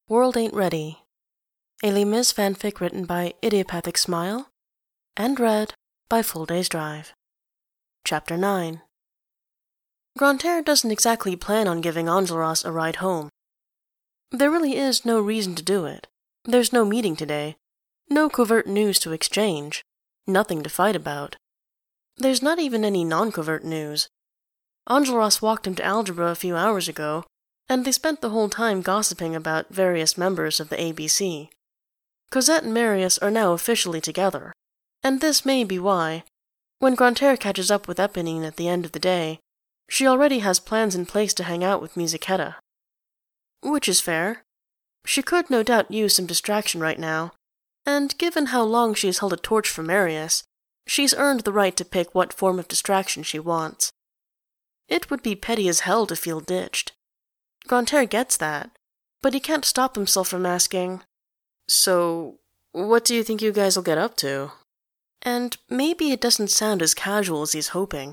World Ain't Ready, a Les Mis fanfic written by Idiopathic Smile and read by Full Day's Drive. Chapter 9. Grantaire doesn't exactly plan on giving Enjolras a ride home. There really is no reason to do it. There's no meeting today, no covert news to exchange, nothing to fight about. There's not even any non-covert news. Enjolras walked him to algebra a few hours ago, and they spent the whole time gossiping about various members of the ABC. Cosette and Marius are now officially together, and this may be why, when Grantaire catches up with Éponine at the end of the day, she already has plans in place to hang out with Musichetta. Which is fair. She could no doubt use some distraction right now, and given how long she has held a torch for Marius, she's earned the right to pick what form of distraction she wants. It would be petty as hell to feel ditched. Grantaire gets that, but he can't stop himself from asking, "So, what do you think you guys will get up to?" And maybe it doesn't sound as casual as he's hoping.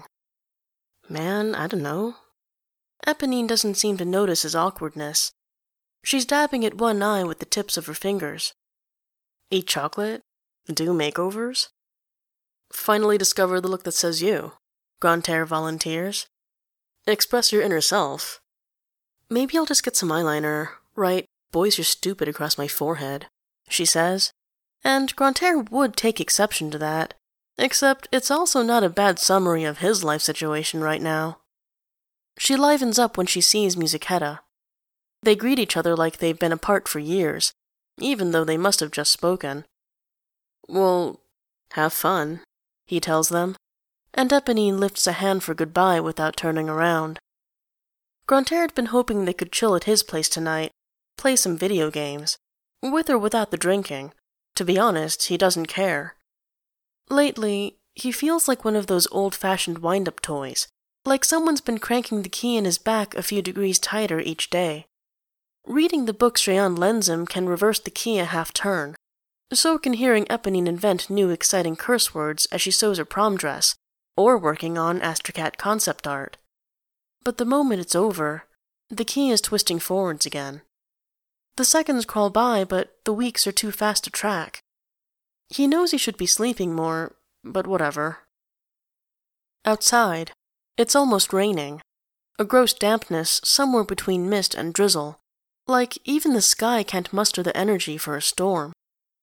"Man, I don't know." Éponine doesn't seem to notice his awkwardness. She's dabbing at one eye with the tips of her fingers. "Eat chocolate? Do makeovers?" "Finally discover the look that says you," Grantaire volunteers. "Express your inner self." "Maybe I'll just get some eyeliner, write 'Boys, you're stupid' across my forehead," she says. And Grantaire would take exception to that, except it's also not a bad summary of his life situation right now. She livens up when she sees Musichetta. They greet each other like they've been apart for years, even though they must have just spoken. "Well, have fun," he tells them, and Éponine lifts a hand for goodbye without turning around. Grantaire had been hoping they could chill at his place tonight, play some video games, with or without the drinking. To be honest, he doesn't care. Lately, he feels like one of those old-fashioned wind-up toys, like someone's been cranking the key in his back a few degrees tighter each day. Reading the books Rayon lends him can reverse the key a half-turn. So can hearing Éponine invent new exciting curse words as she sews her prom dress, or working on Astrocat concept art. But the moment it's over, the key is twisting forwards again. The seconds crawl by, but the weeks are too fast to track. He knows he should be sleeping more, but whatever. Outside, it's almost raining, a gross dampness somewhere between mist and drizzle, like even the sky can't muster the energy for a storm.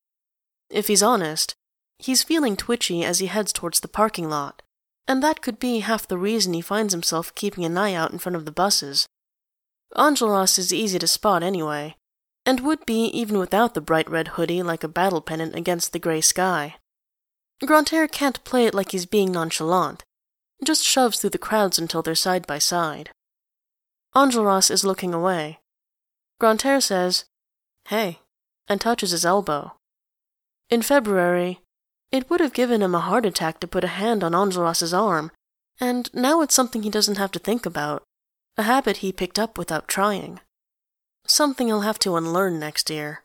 If he's honest, he's feeling twitchy as he heads towards the parking lot, and that could be half the reason he finds himself keeping an eye out in front of the buses. Enjolras is easy to spot anyway, and would be even without the bright red hoodie like a battle pennant against the grey sky. Grantaire can't play it like he's being nonchalant, just shoves through the crowds until they're side by side. Enjolras is looking away. Grantaire says, "Hey," and touches his elbow. In February, it would have given him a heart attack to put a hand on Enjolras' arm, and now it's something he doesn't have to think about, a habit he picked up without trying. Something he'll have to unlearn next year.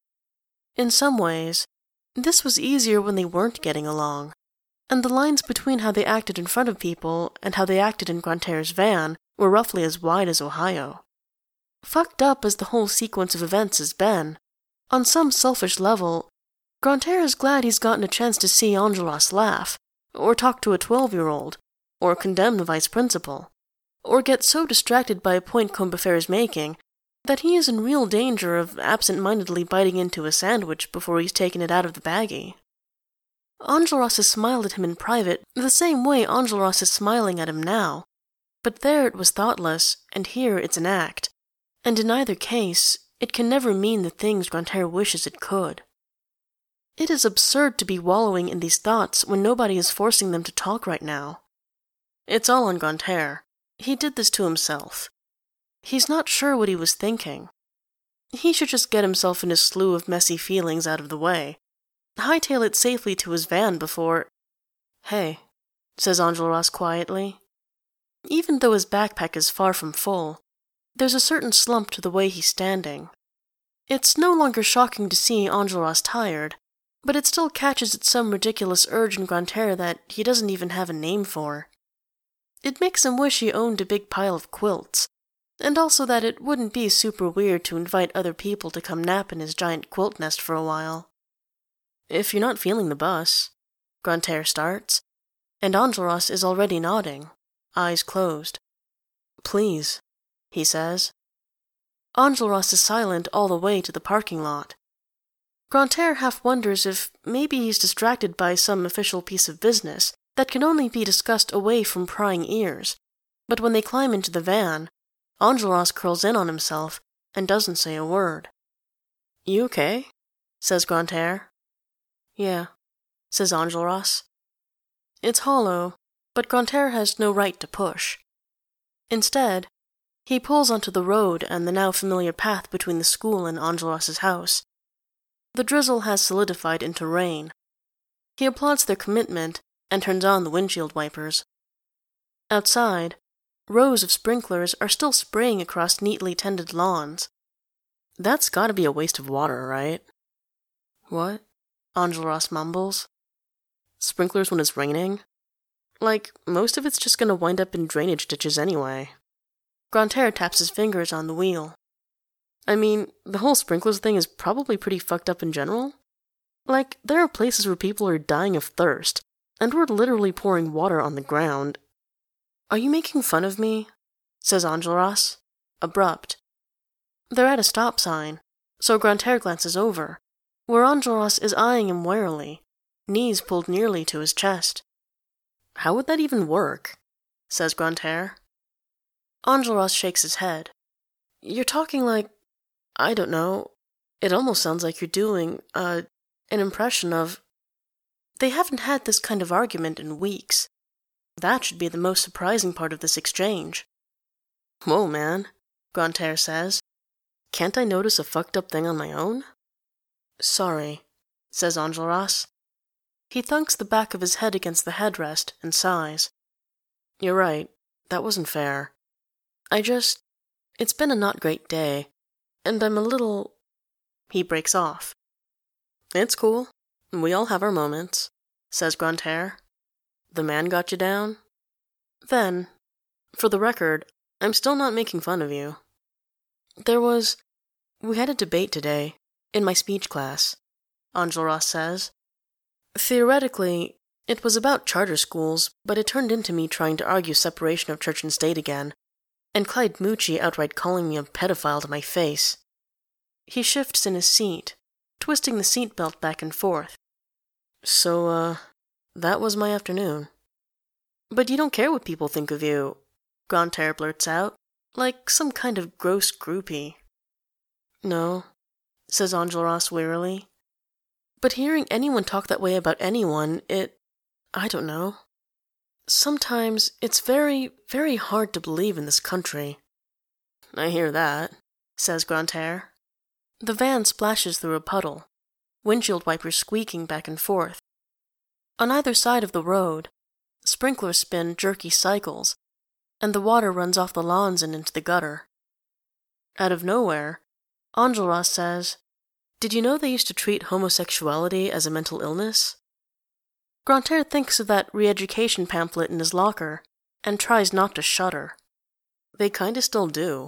In some ways, this was easier when they weren't getting along, and the lines between how they acted in front of people and how they acted in Grantaire's van were roughly as wide as Ohio. Fucked up as the whole sequence of events has been, on some selfish level, Grantaire is glad he's gotten a chance to see Enjolras laugh, or talk to a 12-year-old, or condemn the vice principal, or get so distracted by a point Combeferre is making that he is in real danger of absent-mindedly biting into a sandwich before he's taken it out of the baggie. Enjolras has smiled at him in private the same way Enjolras is smiling at him now, but there it was thoughtless, and here it's an act, and in either case, it can never mean the things Grantaire wishes it could. It is absurd to be wallowing in these thoughts when nobody is forcing them to talk right now. It's all on Grantaire. He did this to himself. He's not sure what he was thinking. He should just get himself and his slew of messy feelings out of the way, hightail it safely to his van before— "Hey," says Enjolras quietly. Even though his backpack is far from full, there's a certain slump to the way he's standing. It's no longer shocking to see Enjolras tired, but it still catches at some ridiculous urge in Grantaire that he doesn't even have a name for. It makes him wish he owned a big pile of quilts, And also that it wouldn't be super weird to invite other people to come nap in his giant quilt nest for a while. If you're not feeling the bus, Grantaire starts, and Enjolras is already nodding, eyes closed. Please, he says. Enjolras is silent all the way to the parking lot. Grantaire half wonders if maybe he's distracted by some official piece of business that can only be discussed away from prying ears, but when they climb into the van, Enjolras curls in on himself and doesn't say a word. You okay? Says Grantaire. Yeah, says Enjolras. It's hollow, but Grantaire has no right to push. Instead, he pulls onto the road and the now familiar path between the school and Enjolras' house. The drizzle has solidified into rain. He applauds their commitment and turns on the windshield wipers. Outside, rows of sprinklers are still spraying across neatly tended lawns. That's gotta be a waste of water, right? What? Enjolras mumbles. Sprinklers when it's raining? Like, most of it's just gonna wind up in drainage ditches anyway. Grantaire taps his fingers on the wheel. I mean, the whole sprinklers thing is probably pretty fucked up in general. Like, there are places where people are dying of thirst, and we're literally pouring water on the ground. Are you making fun of me? Says Enjolras, abrupt. They're at a stop sign, so Grantaire glances over, where Enjolras is eyeing him warily, knees pulled nearly to his chest. How would that even work? Says Grantaire. Enjolras shakes his head. You're talking like, I don't know, it almost sounds like you're doing, an impression of... They haven't had this kind of argument in weeks. That should be the most surprising part of this exchange. Whoa, man, Grantaire says. Can't I notice a fucked up thing on my own? Sorry, says Enjolras. He thunks the back of his head against the headrest and sighs. You're right, that wasn't fair. It's been a not great day, and I'm a little... He breaks off. It's cool. We all have our moments, says Grantaire. The man got you down? Then, for the record, I'm still not making fun of you. We had a debate today, in my speech class, Enjolras says. Theoretically, it was about charter schools, but it turned into me trying to argue separation of church and state again, and Clyde Mucci outright calling me a pedophile to my face. He shifts in his seat, twisting the seatbelt back and forth. So, that was my afternoon. But you don't care what people think of you, Grantaire blurts out, like some kind of gross groupie. No, says Enjolras wearily. But hearing anyone talk that way about anyone, I don't know. Sometimes it's very, very hard to believe in this country. I hear that, says Grantaire. The van splashes through a puddle, windshield wipers squeaking back and forth. On either side of the road, sprinklers spin jerky cycles, and the water runs off the lawns and into the gutter. Out of nowhere, Enjolras says, Did you know they used to treat homosexuality as a mental illness? Grantaire thinks of that re-education pamphlet in his locker, and tries not to shudder. They kinda still do.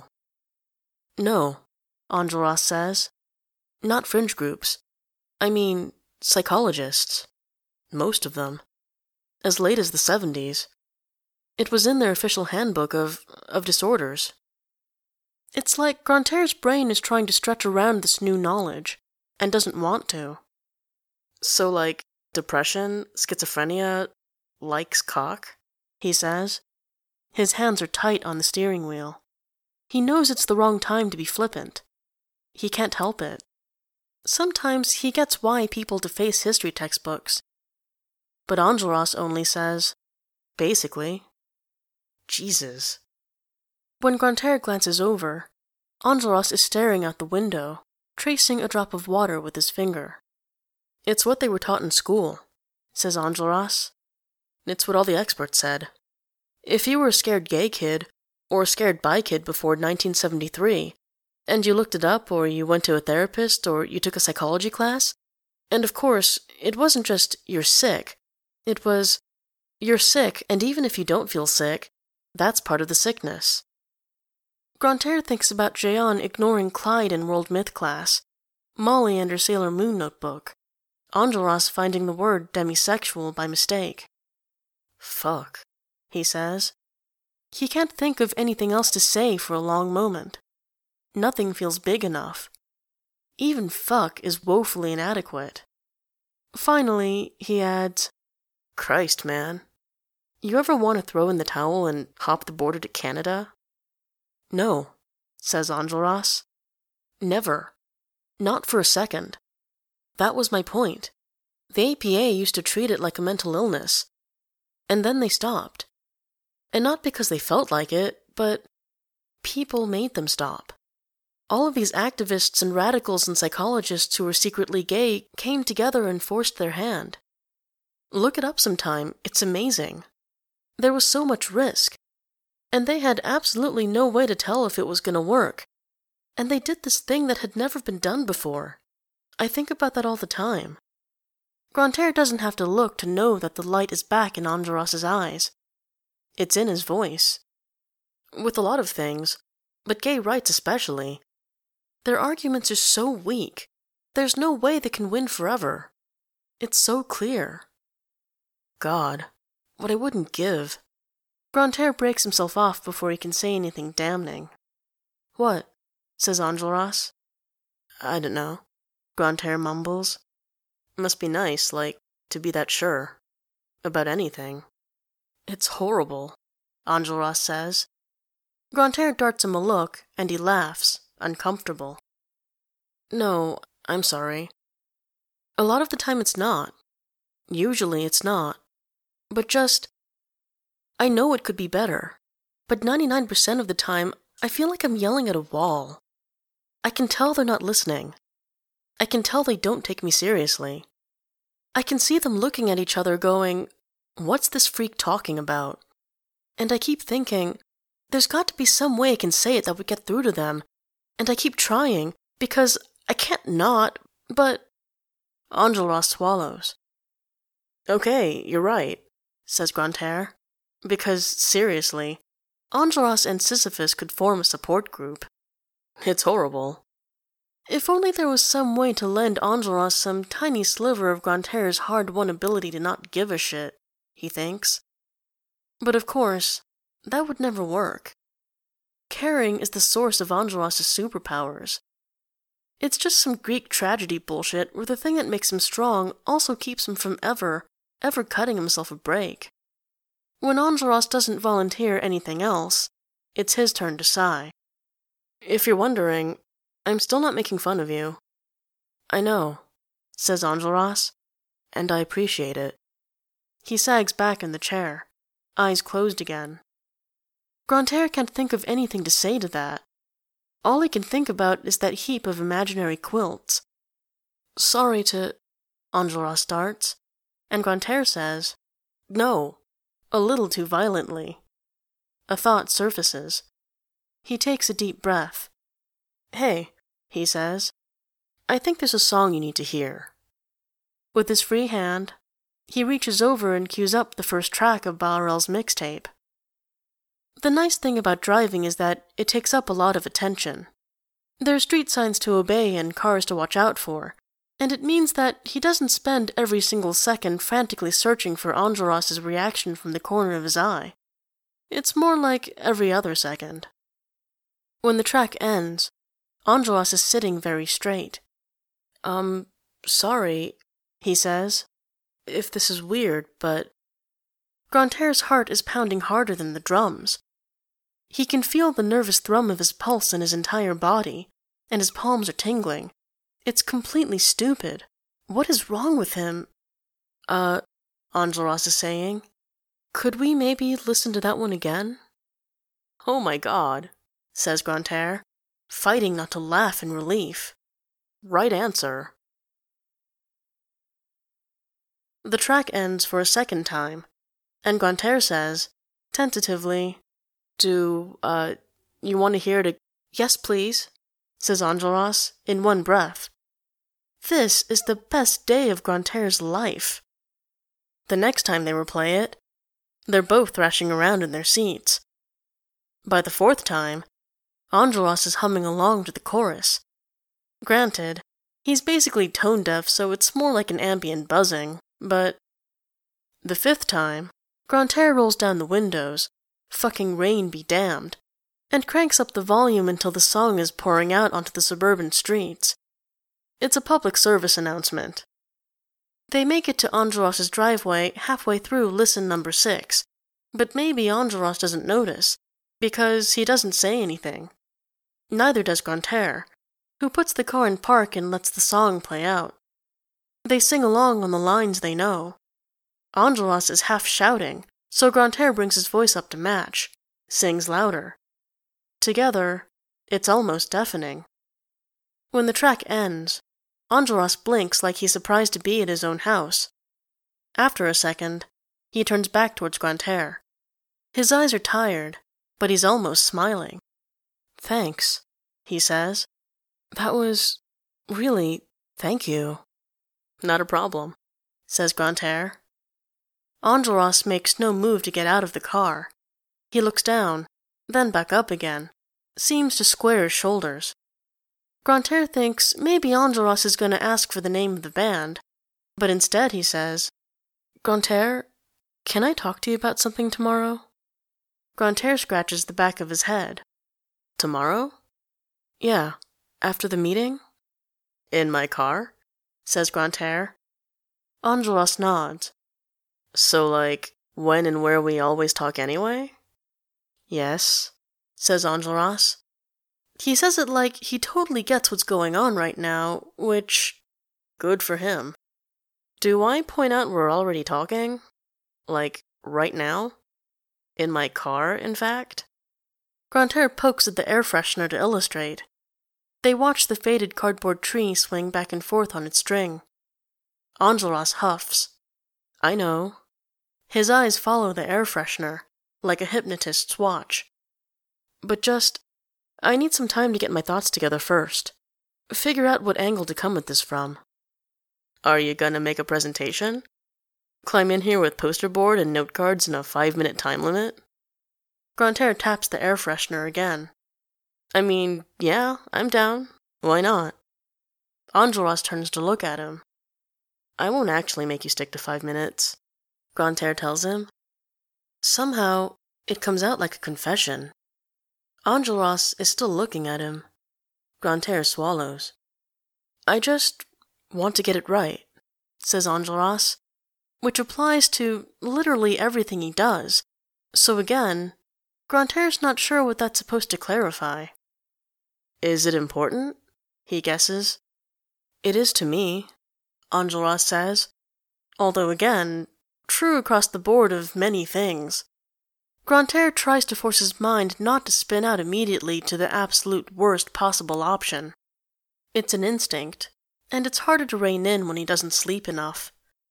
No, Enjolras says. Not fringe groups. I mean, psychologists. Most of them. As late as the 70s. It was in their official handbook of disorders. It's like Grantaire's brain is trying to stretch around this new knowledge, and doesn't want to. So, like, depression, schizophrenia, likes cock, he says. His hands are tight on the steering wheel. He knows it's the wrong time to be flippant. He can't help it. Sometimes he gets why people deface history textbooks. But Enjolras only says, basically. Jesus. When Grantaire glances over, Enjolras is staring out the window, tracing a drop of water with his finger. It's what they were taught in school, says Enjolras. It's what all the experts said. If you were a scared gay kid, or a scared bi kid before 1973, and you looked it up, or you went to a therapist, or you took a psychology class, and of course, it wasn't just, you're sick. It was, you're sick, and even if you don't feel sick, that's part of the sickness. Grantaire thinks about Jehan ignoring Clyde in World Myth class, Molly and her Sailor Moon notebook, Enjolras finding the word demisexual by mistake. Fuck, he says. He can't think of anything else to say for a long moment. Nothing feels big enough. Even fuck is woefully inadequate. Finally, he adds, Christ, man. You ever want to throw in the towel and hop the border to Canada? No, says Enjolras. Never. Not for a second. That was my point. The APA used to treat it like a mental illness. And then they stopped. And not because they felt like it, but people made them stop. All of these activists and radicals and psychologists who were secretly gay came together and forced their hand. Look it up sometime, it's amazing. There was so much risk. And they had absolutely no way to tell if it was going to work. And they did this thing that had never been done before. I think about that all the time. Grantaire doesn't have to look to know that the light is back in Enjolras' eyes. It's in his voice. With a lot of things, but gay rights especially. Their arguments are so weak. There's no way they can win forever. It's so clear. God, what I wouldn't give. Grantaire breaks himself off before he can say anything damning. What? Says Enjolras. I don't know. Grantaire mumbles. Must be nice, like, to be that sure. About anything. It's horrible, Enjolras says. Grantaire darts him a look, and he laughs, uncomfortable. No, I'm sorry. A lot of the time it's not. Usually it's not. But just... I know it could be better, but 99% of the time, I feel like I'm yelling at a wall. I can tell they're not listening. I can tell they don't take me seriously. I can see them looking at each other going, what's this freak talking about? And I keep thinking, there's got to be some way I can say it that would get through to them, and I keep trying, because I can't not, but... Enjolras swallows. Okay, you're right, says Grantaire. Because, seriously, Enjolras and Sisyphus could form a support group. It's horrible. If only there was some way to lend Enjolras some tiny sliver of Grantaire's hard-won ability to not give a shit, he thinks. But of course, that would never work. Caring is the source of Enjolras' superpowers. It's just some Greek tragedy bullshit where the thing that makes him strong also keeps him from ever cutting himself a break. When Enjolras doesn't volunteer anything else, it's his turn to sigh. If you're wondering, I'm still not making fun of you. I know, says Enjolras, and I appreciate it. He sags back in the chair, eyes closed again. Grantaire can't think of anything to say to that. All he can think about is that heap of imaginary quilts. Sorry to... Enjolras starts, and Grantaire says, No, a little too violently. A thought surfaces. He takes a deep breath. Hey, he says, I think there's a song you need to hear. With his free hand, he reaches over and cues up the first track of Bahorel's mixtape. The nice thing about driving is that it takes up a lot of attention. There are street signs to obey and cars to watch out for, and it means that he doesn't spend every single second frantically searching for Enjolras' reaction from the corner of his eye. It's more like every other second. When the track ends, Enjolras is sitting very straight. Sorry, he says, if this is weird, but... Grantaire's heart is pounding harder than the drums. He can feel the nervous thrum of his pulse in his entire body, and his palms are tingling. It's completely stupid. What is wrong with him? Enjolras is saying. Could we maybe listen to that one again? Oh my God, says Grantaire, fighting not to laugh in relief. Right answer. The track ends for a second time, and Grantaire says, tentatively, Do, you want to hear it? Yes, please, says Enjolras, in one breath. This is the best day of Grantaire's life. The next time they replay it, they're both thrashing around in their seats. By the fourth time, Enjolras is humming along to the chorus. Granted, he's basically tone-deaf, so it's more like an ambient buzzing, but... The fifth time, Grantaire rolls down the windows, fucking rain be damned, and cranks up the volume until the song is pouring out onto the suburban streets. It's a public service announcement. They make it to Enjolras' driveway halfway through listen number 6, but maybe Enjolras doesn't notice, because he doesn't say anything. Neither does Grantaire, who puts the car in park and lets the song play out. They sing along on the lines they know. Enjolras is half shouting, so Grantaire brings his voice up to match, sings louder. Together, it's almost deafening. When the track ends, Enjolras blinks like he's surprised to be at his own house. After a second, he turns back towards Grantaire. His eyes are tired, but he's almost smiling. "Thanks," he says. "That was... really, thank you." "Not a problem," says Grantaire. Enjolras makes no move to get out of the car. He looks down, then back up again, seems to square his shoulders. Grantaire thinks maybe Enjolras is going to ask for the name of the band, but instead he says, "Grantaire, can I talk to you about something tomorrow?" Grantaire scratches the back of his head. "Tomorrow?" "Yeah, after the meeting?" "In my car?" says Grantaire. Enjolras nods. "So, like, when and where we always talk anyway?" "Yes," says Enjolras. He says it like he totally gets what's going on right now, which... good for him. Do I point out we're already talking? Like, right now? In my car, in fact? Grantaire pokes at the air freshener to illustrate. They watch the faded cardboard tree swing back and forth on its string. Enjolras huffs. I know. His eyes follow the air freshener, like a hypnotist's watch. But just... I need some time to get my thoughts together first. Figure out what angle to come at this from. Are you gonna make a presentation? Climb in here with poster board and note cards and a 5-minute time limit? Grantaire taps the air freshener again. I mean, yeah, I'm down. Why not? Enjolras turns to look at him. I won't actually make you stick to 5 minutes, Grantaire tells him. Somehow, it comes out like a confession. Enjolras is still looking at him. Grantaire swallows. I just want to get it right, says Enjolras, which applies to literally everything he does. So again, Grantaire's not sure what that's supposed to clarify. Is it important? He guesses. It is to me, Enjolras says, although again, true across the board of many things. Grantaire tries to force his mind not to spin out immediately to the absolute worst possible option. It's an instinct, and it's harder to rein in when he doesn't sleep enough.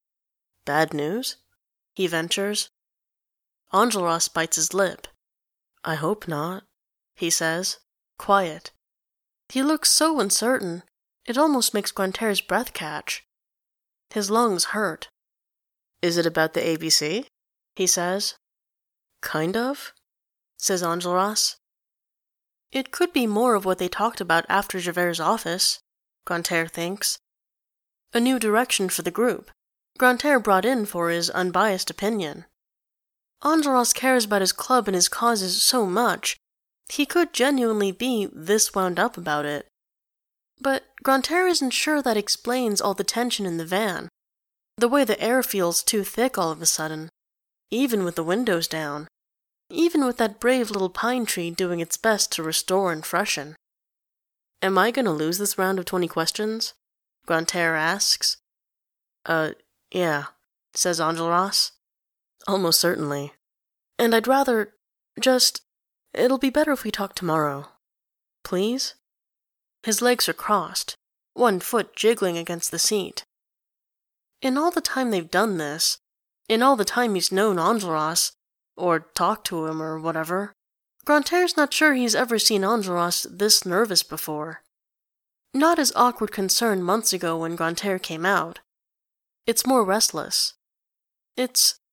Bad news? He ventures. Enjolras bites his lip. I hope not, he says, quiet. He looks so uncertain, it almost makes Grantaire's breath catch. His lungs hurt. Is it about the ABC? He says. Kind of, says Enjolras. It could be more of what they talked about after Javert's office, Grantaire thinks. A new direction for the group, Grantaire brought in for his unbiased opinion. Enjolras cares about his club and his causes so much, he could genuinely be this wound up about it. But Grantaire isn't sure that explains all the tension in the van, the way the air feels too thick all of a sudden, even with the windows down, even with that brave little pine tree doing its best to restore and freshen. Am I going to lose this round of 20 questions? Grantaire asks. Yeah, says Enjolras. Almost certainly. And I'd rather it'll be better if we talk tomorrow. Please? His legs are crossed, one foot jiggling against the seat. In all the time they've done this, in all the time he's known Enjolras, or talked to him or whatever, Grantaire's not sure he's ever seen Enjolras this nervous before. Not as awkward concern months ago when Grantaire came out. It's more restless.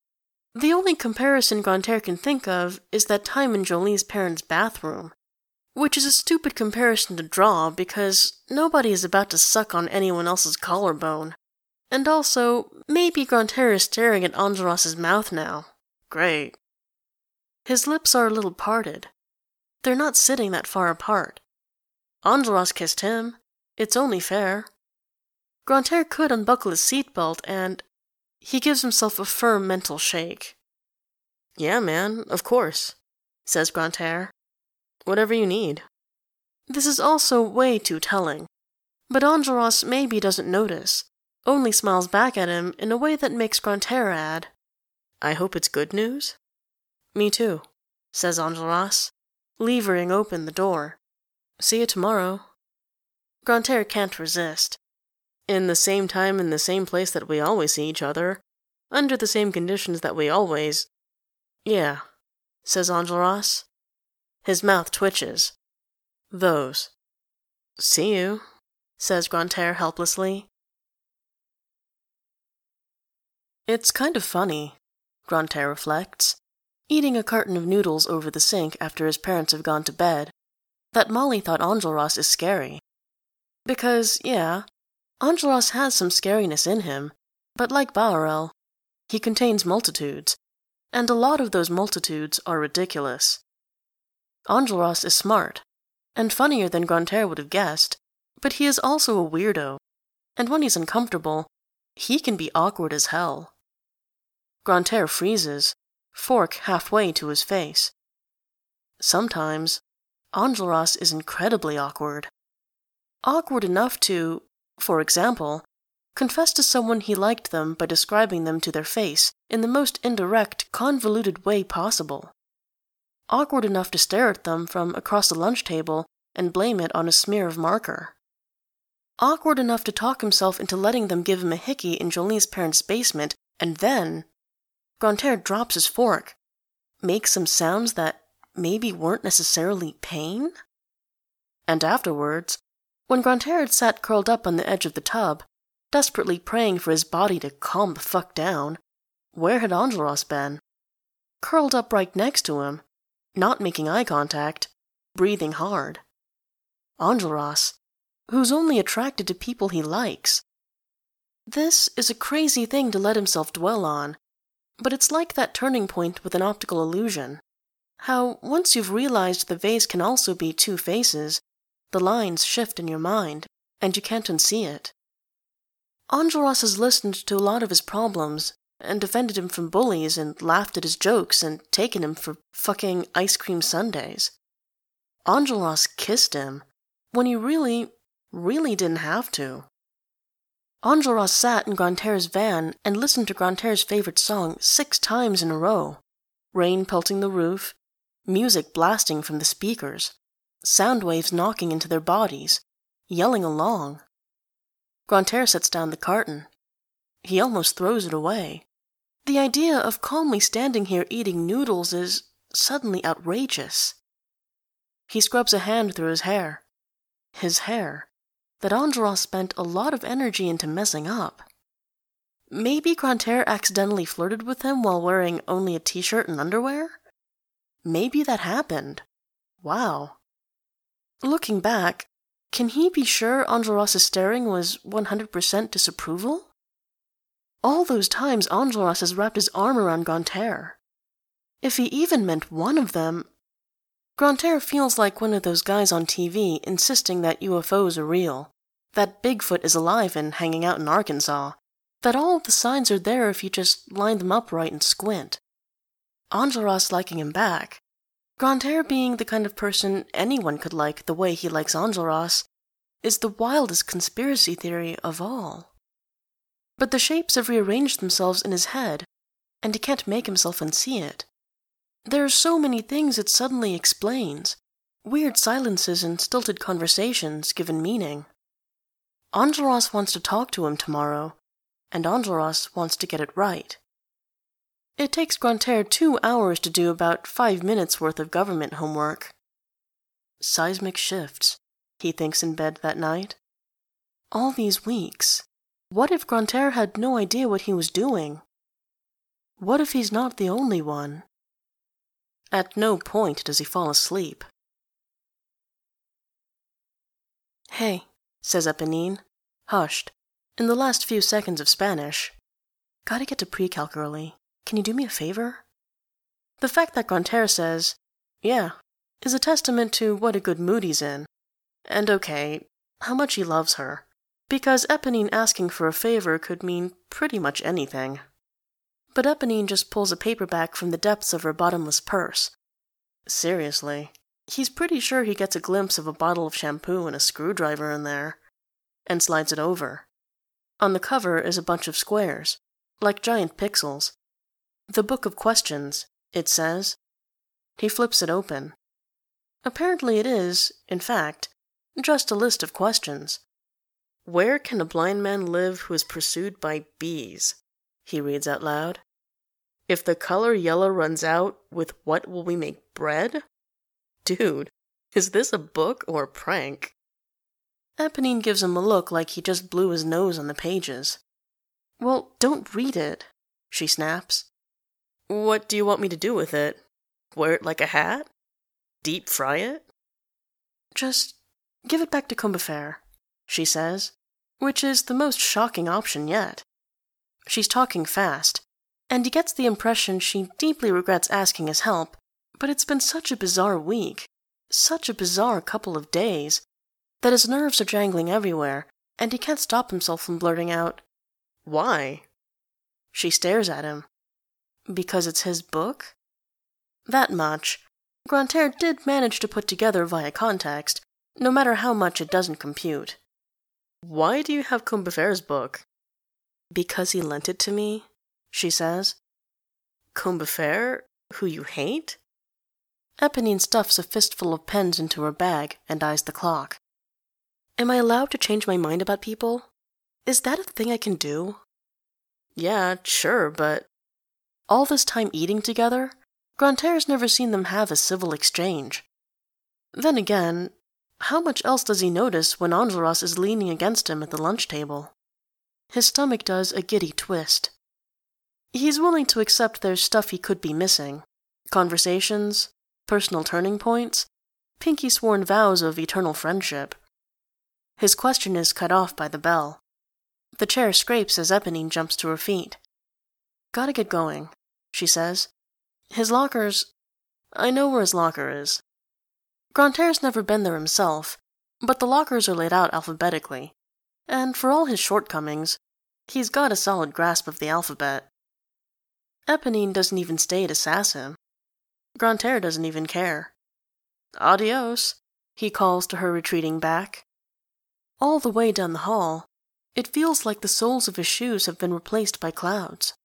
The only comparison Grantaire can think of is that time in Jolie's parents' bathroom. Which is a stupid comparison to draw because nobody is about to suck on anyone else's collarbone. And also, maybe Grantaire is staring at Enjolras' mouth now. Great. His lips are a little parted. They're not sitting that far apart. Enjolras kissed him. It's only fair. Grantaire could unbuckle his seatbelt and... He gives himself a firm mental shake. Yeah, man, of course, says Grantaire. Whatever you need. This is also way too telling. But Enjolras maybe doesn't notice, only smiles back at him in a way that makes Grantaire add, I hope it's good news? Me too, says Enjolras, levering open the door. See you tomorrow. Grantaire can't resist. In the same time and the same place that we always see each other, under the same conditions that we always... Yeah, says Enjolras. His mouth twitches. Those. See you, says Grantaire helplessly. It's kind of funny, Grantaire reflects, eating a carton of noodles over the sink after his parents have gone to bed, that Molly thought Enjolras is scary. Because, yeah, Enjolras has some scariness in him, but like Bahorel, he contains multitudes, and a lot of those multitudes are ridiculous. Enjolras is smart, and funnier than Grantaire would have guessed, but he is also a weirdo, and when he's uncomfortable, he can be awkward as hell. Grantaire freezes, fork halfway to his face. Sometimes, Enjolras is incredibly awkward. Awkward enough to, for example, confess to someone he liked them by describing them to their face in the most indirect, convoluted way possible. Awkward enough to stare at them from across the lunch table and blame it on a smear of marker. Awkward enough to talk himself into letting them give him a hickey in Joline's parents' basement, and then... Grantaire drops his fork, makes some sounds that maybe weren't necessarily pain? And afterwards, when Grantaire had sat curled up on the edge of the tub, desperately praying for his body to calm the fuck down, where had Enjolras been? Curled up right next to him, not making eye contact, breathing hard. Enjolras, who's only attracted to people he likes. This is a crazy thing to let himself dwell on, but it's like that turning point with an optical illusion. How, once you've realized the vase can also be two faces, the lines shift in your mind, and you can't unsee it. Enjolras has listened to a lot of his problems, and defended him from bullies, and laughed at his jokes, and taken him for fucking ice cream sundaes. Enjolras kissed him, when he really didn't have to. Enjolras sat in Grantaire's van and listened to Grantaire's favorite song 6 times in a row, rain pelting the roof, music blasting from the speakers, sound waves knocking into their bodies, yelling along. Grantaire sets down the carton. He almost throws it away. The idea of calmly standing here eating noodles is suddenly outrageous. He scrubs a hand through his hair. His hair, that Enjolras spent a lot of energy into messing up. Maybe Grantaire accidentally flirted with him while wearing only a t-shirt and underwear? Maybe that happened. Wow. Looking back, can he be sure Enjolras' staring was 100% disapproval? All those times Enjolras has wrapped his arm around Grantaire. If he even meant one of them... Grantaire feels like one of those guys on TV insisting that UFOs are real, that Bigfoot is alive and hanging out in Arkansas, that all of the signs are there if you just line them up right and squint. Enjolras liking him back. Grantaire being the kind of person anyone could like the way he likes Enjolras is the wildest conspiracy theory of all. But the shapes have rearranged themselves in his head, and he can't make himself unsee it. There are so many things it suddenly explains, weird silences and stilted conversations given meaning. Enjolras wants to talk to him tomorrow, and Enjolras wants to get it right. It takes Grantaire 2 hours to do about 5 minutes worth of government homework. Seismic shifts, he thinks in bed that night. All these weeks, what if Grantaire had no idea what he was doing? What if he's not the only one? At no point does he fall asleep. Hey, says Eponine, hushed, in the last few seconds of Spanish. Gotta get to pre-calc early. Can you do me a favor? The fact that Grantaire says, yeah, is a testament to what a good mood he's in. And okay, how much he loves her. Because Eponine asking for a favor could mean pretty much anything. But Eponine just pulls a paperback from the depths of her bottomless purse. Seriously, he's pretty sure he gets a glimpse of a bottle of shampoo and a screwdriver in there, and slides it over. On the cover is a bunch of squares, like giant pixels. The Book of Questions, it says. He flips it open. Apparently it is, in fact, just a list of questions. Where can a blind man live who is pursued by bees? He reads out loud. If the color yellow runs out, with what will we make bread? Dude, is this a book or a prank? Eponine gives him a look like he just blew his nose on the pages. Well, don't read it, she snaps. What do you want me to do with it? Wear it like a hat? Deep fry it? Just give it back to Combeferre, she says, which is the most shocking option yet. She's talking fast, and he gets the impression she deeply regrets asking his help, but it's been such a bizarre week, such a bizarre couple of days, that his nerves are jangling everywhere, and he can't stop himself from blurting out, Why? She stares at him. Because it's his book? That much Grantaire did manage to put together via context, no matter how much it doesn't compute. Why do you have Combeferre's book? Because he lent it to me, she says. Combeferre, who you hate? Eponine stuffs a fistful of pens into her bag and eyes the clock. Am I allowed to change my mind about people? Is that a thing I can do? Yeah, sure, but... All this time eating together, Grantaire's never seen them have a civil exchange. Then again, how much else does he notice when Enjolras is leaning against him at the lunch table? His stomach does a giddy twist. He's willing to accept there's stuff he could be missing. Conversations, personal turning points, pinky sworn vows of eternal friendship. His question is cut off by the bell. The chair scrapes as Eponine jumps to her feet. Gotta get going, she says. His locker's... I know where his locker is. Grantaire's never been there himself, but the lockers are laid out alphabetically, and for all his shortcomings, he's got a solid grasp of the alphabet. Eponine doesn't even stay to sass him. Grantaire doesn't even care. Adios, he calls to her retreating back. All the way down the hall, it feels like the soles of his shoes have been replaced by clouds.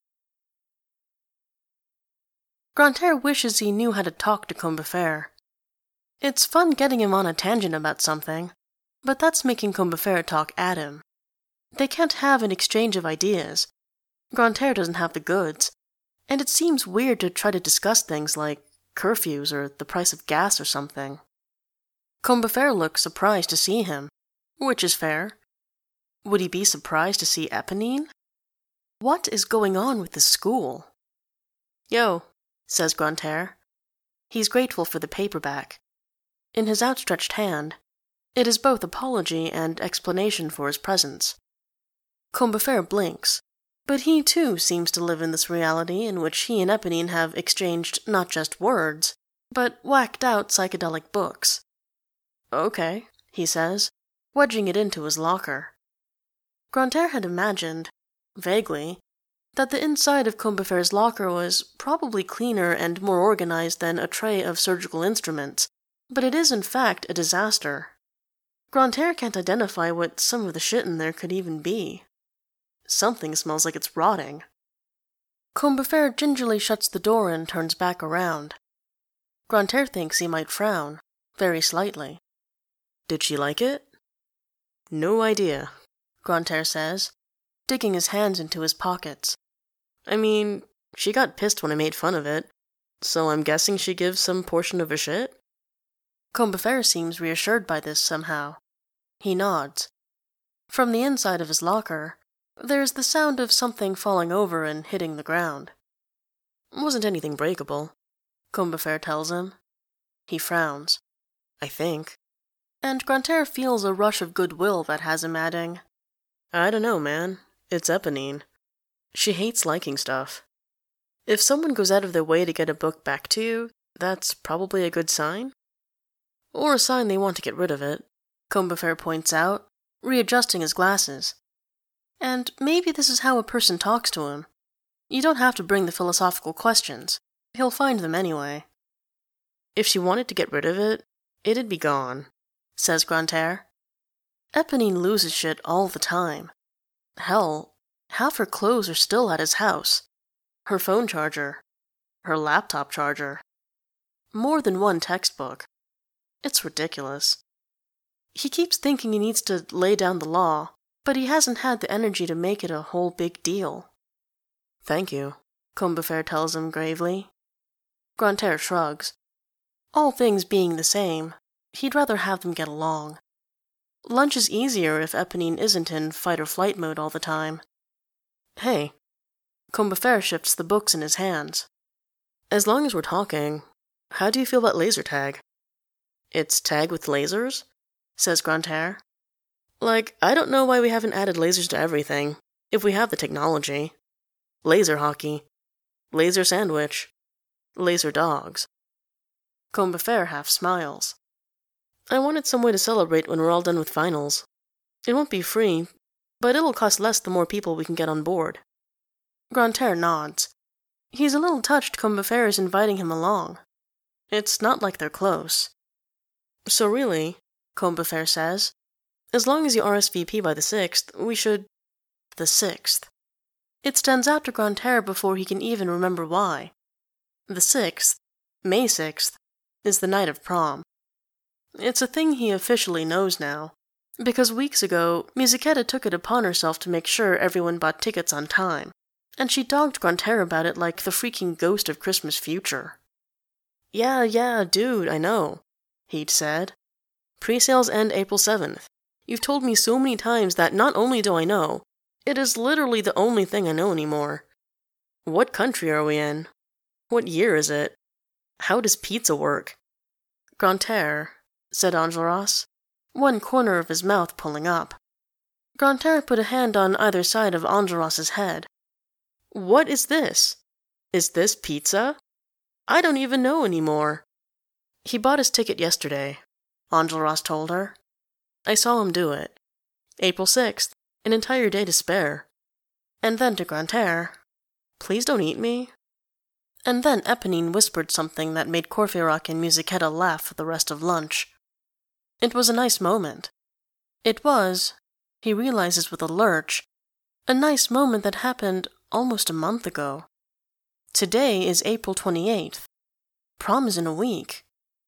Grantaire wishes he knew how to talk to Combeferre. It's fun getting him on a tangent about something, but that's making Combeferre talk at him. They can't have an exchange of ideas. Grantaire doesn't have the goods, and it seems weird to try to discuss things like curfews or the price of gas or something. Combeferre looks surprised to see him, which is fair. Would he be surprised to see Eponine? What is going on with the school? Yo, says Grantaire. He's grateful for the paperback. In his outstretched hand, it is both apology and explanation for his presence. Combeferre blinks, but he too seems to live in this reality in which he and Eponine have exchanged not just words, but whacked-out psychedelic books. Okay, he says, wedging it into his locker. Grantaire had imagined, vaguely, that the inside of Combeferre's locker was probably cleaner and more organized than a tray of surgical instruments, but it is in fact a disaster. Grantaire can't identify what some of the shit in there could even be. Something smells like it's rotting. Combeferre gingerly shuts the door and turns back around. Grantaire thinks he might frown, very slightly. Did she like it? No idea, Grantaire says, digging his hands into his pockets. I mean, she got pissed when I made fun of it, so I'm guessing she gives some portion of her shit? Combeferre seems reassured by this somehow. He nods. From the inside of his locker, there's the sound of something falling over and hitting the ground. Wasn't anything breakable, Combeferre tells him. He frowns. I think. and Grantaire feels a rush of goodwill that has him adding, "I don't know, man. It's Eponine. She hates liking stuff. If someone goes out of their way to get a book back to you, that's probably a good sign." "Or a sign they want to get rid of it," Combeferre points out, readjusting his glasses. "And maybe this is how a person talks to him. You don't have to bring the philosophical questions. He'll find them anyway." "If she wanted to get rid of it, it'd be gone," says Grantaire. "Eponine loses shit all the time. Hell, half her clothes are still at his house. Her phone charger. Her laptop charger. More than one textbook. It's ridiculous. He keeps thinking he needs to lay down the law, but he hasn't had the energy to make it a whole big deal." "Thank you," Combeferre tells him gravely. Grantaire shrugs. All things being the same, he'd rather have them get along. Lunch is easier if Eponine isn't in fight-or-flight mode all the time. "Hey." Combeferre shifts the books in his hands. "As long as we're talking, how do you feel about laser tag?" "It's tag with lasers?" says Grantaire. "Like, I don't know why we haven't added lasers to everything, if we have the technology. Laser hockey. Laser sandwich. Laser dogs." Combeferre half smiles. "I wanted some way to celebrate when we're all done with finals. It won't be free, but it'll cost less the more people we can get on board." Grantaire nods. He's a little touched Combeferre is inviting him along. It's not like they're close. "So really," Combeferre says, "as long as you RSVP by the 6th, we should—" The 6th. It stands out to Grantaire before he can even remember why. The 6th, May 6th, is the night of prom. It's a thing he officially knows now, because weeks ago, Musichetta took it upon herself to make sure everyone bought tickets on time, and she dogged Grantaire about it like the freaking ghost of Christmas future. Yeah, dude, I know," he'd said. "Pre-sales end April 7th. You've told me so many times that not only do I know, it is literally the only thing I know anymore. What country are we in? What year is it? How does pizza work?" "Grantaire," said Enjolras, one corner of his mouth pulling up. Grantaire put a hand on either side of Enjolras' head. "What is this? Is this pizza? I don't even know anymore." "He bought his ticket yesterday," Enjolras told her. "I saw him do it. April 6th, an entire day to spare." And then to Grantaire, "Please don't eat me." And then Eponine whispered something that made Courfeyrac and Musichetta laugh for the rest of lunch. It was a nice moment. It was, he realizes with a lurch, a nice moment that happened almost a month ago. Today is April 28th. Prom is in a week.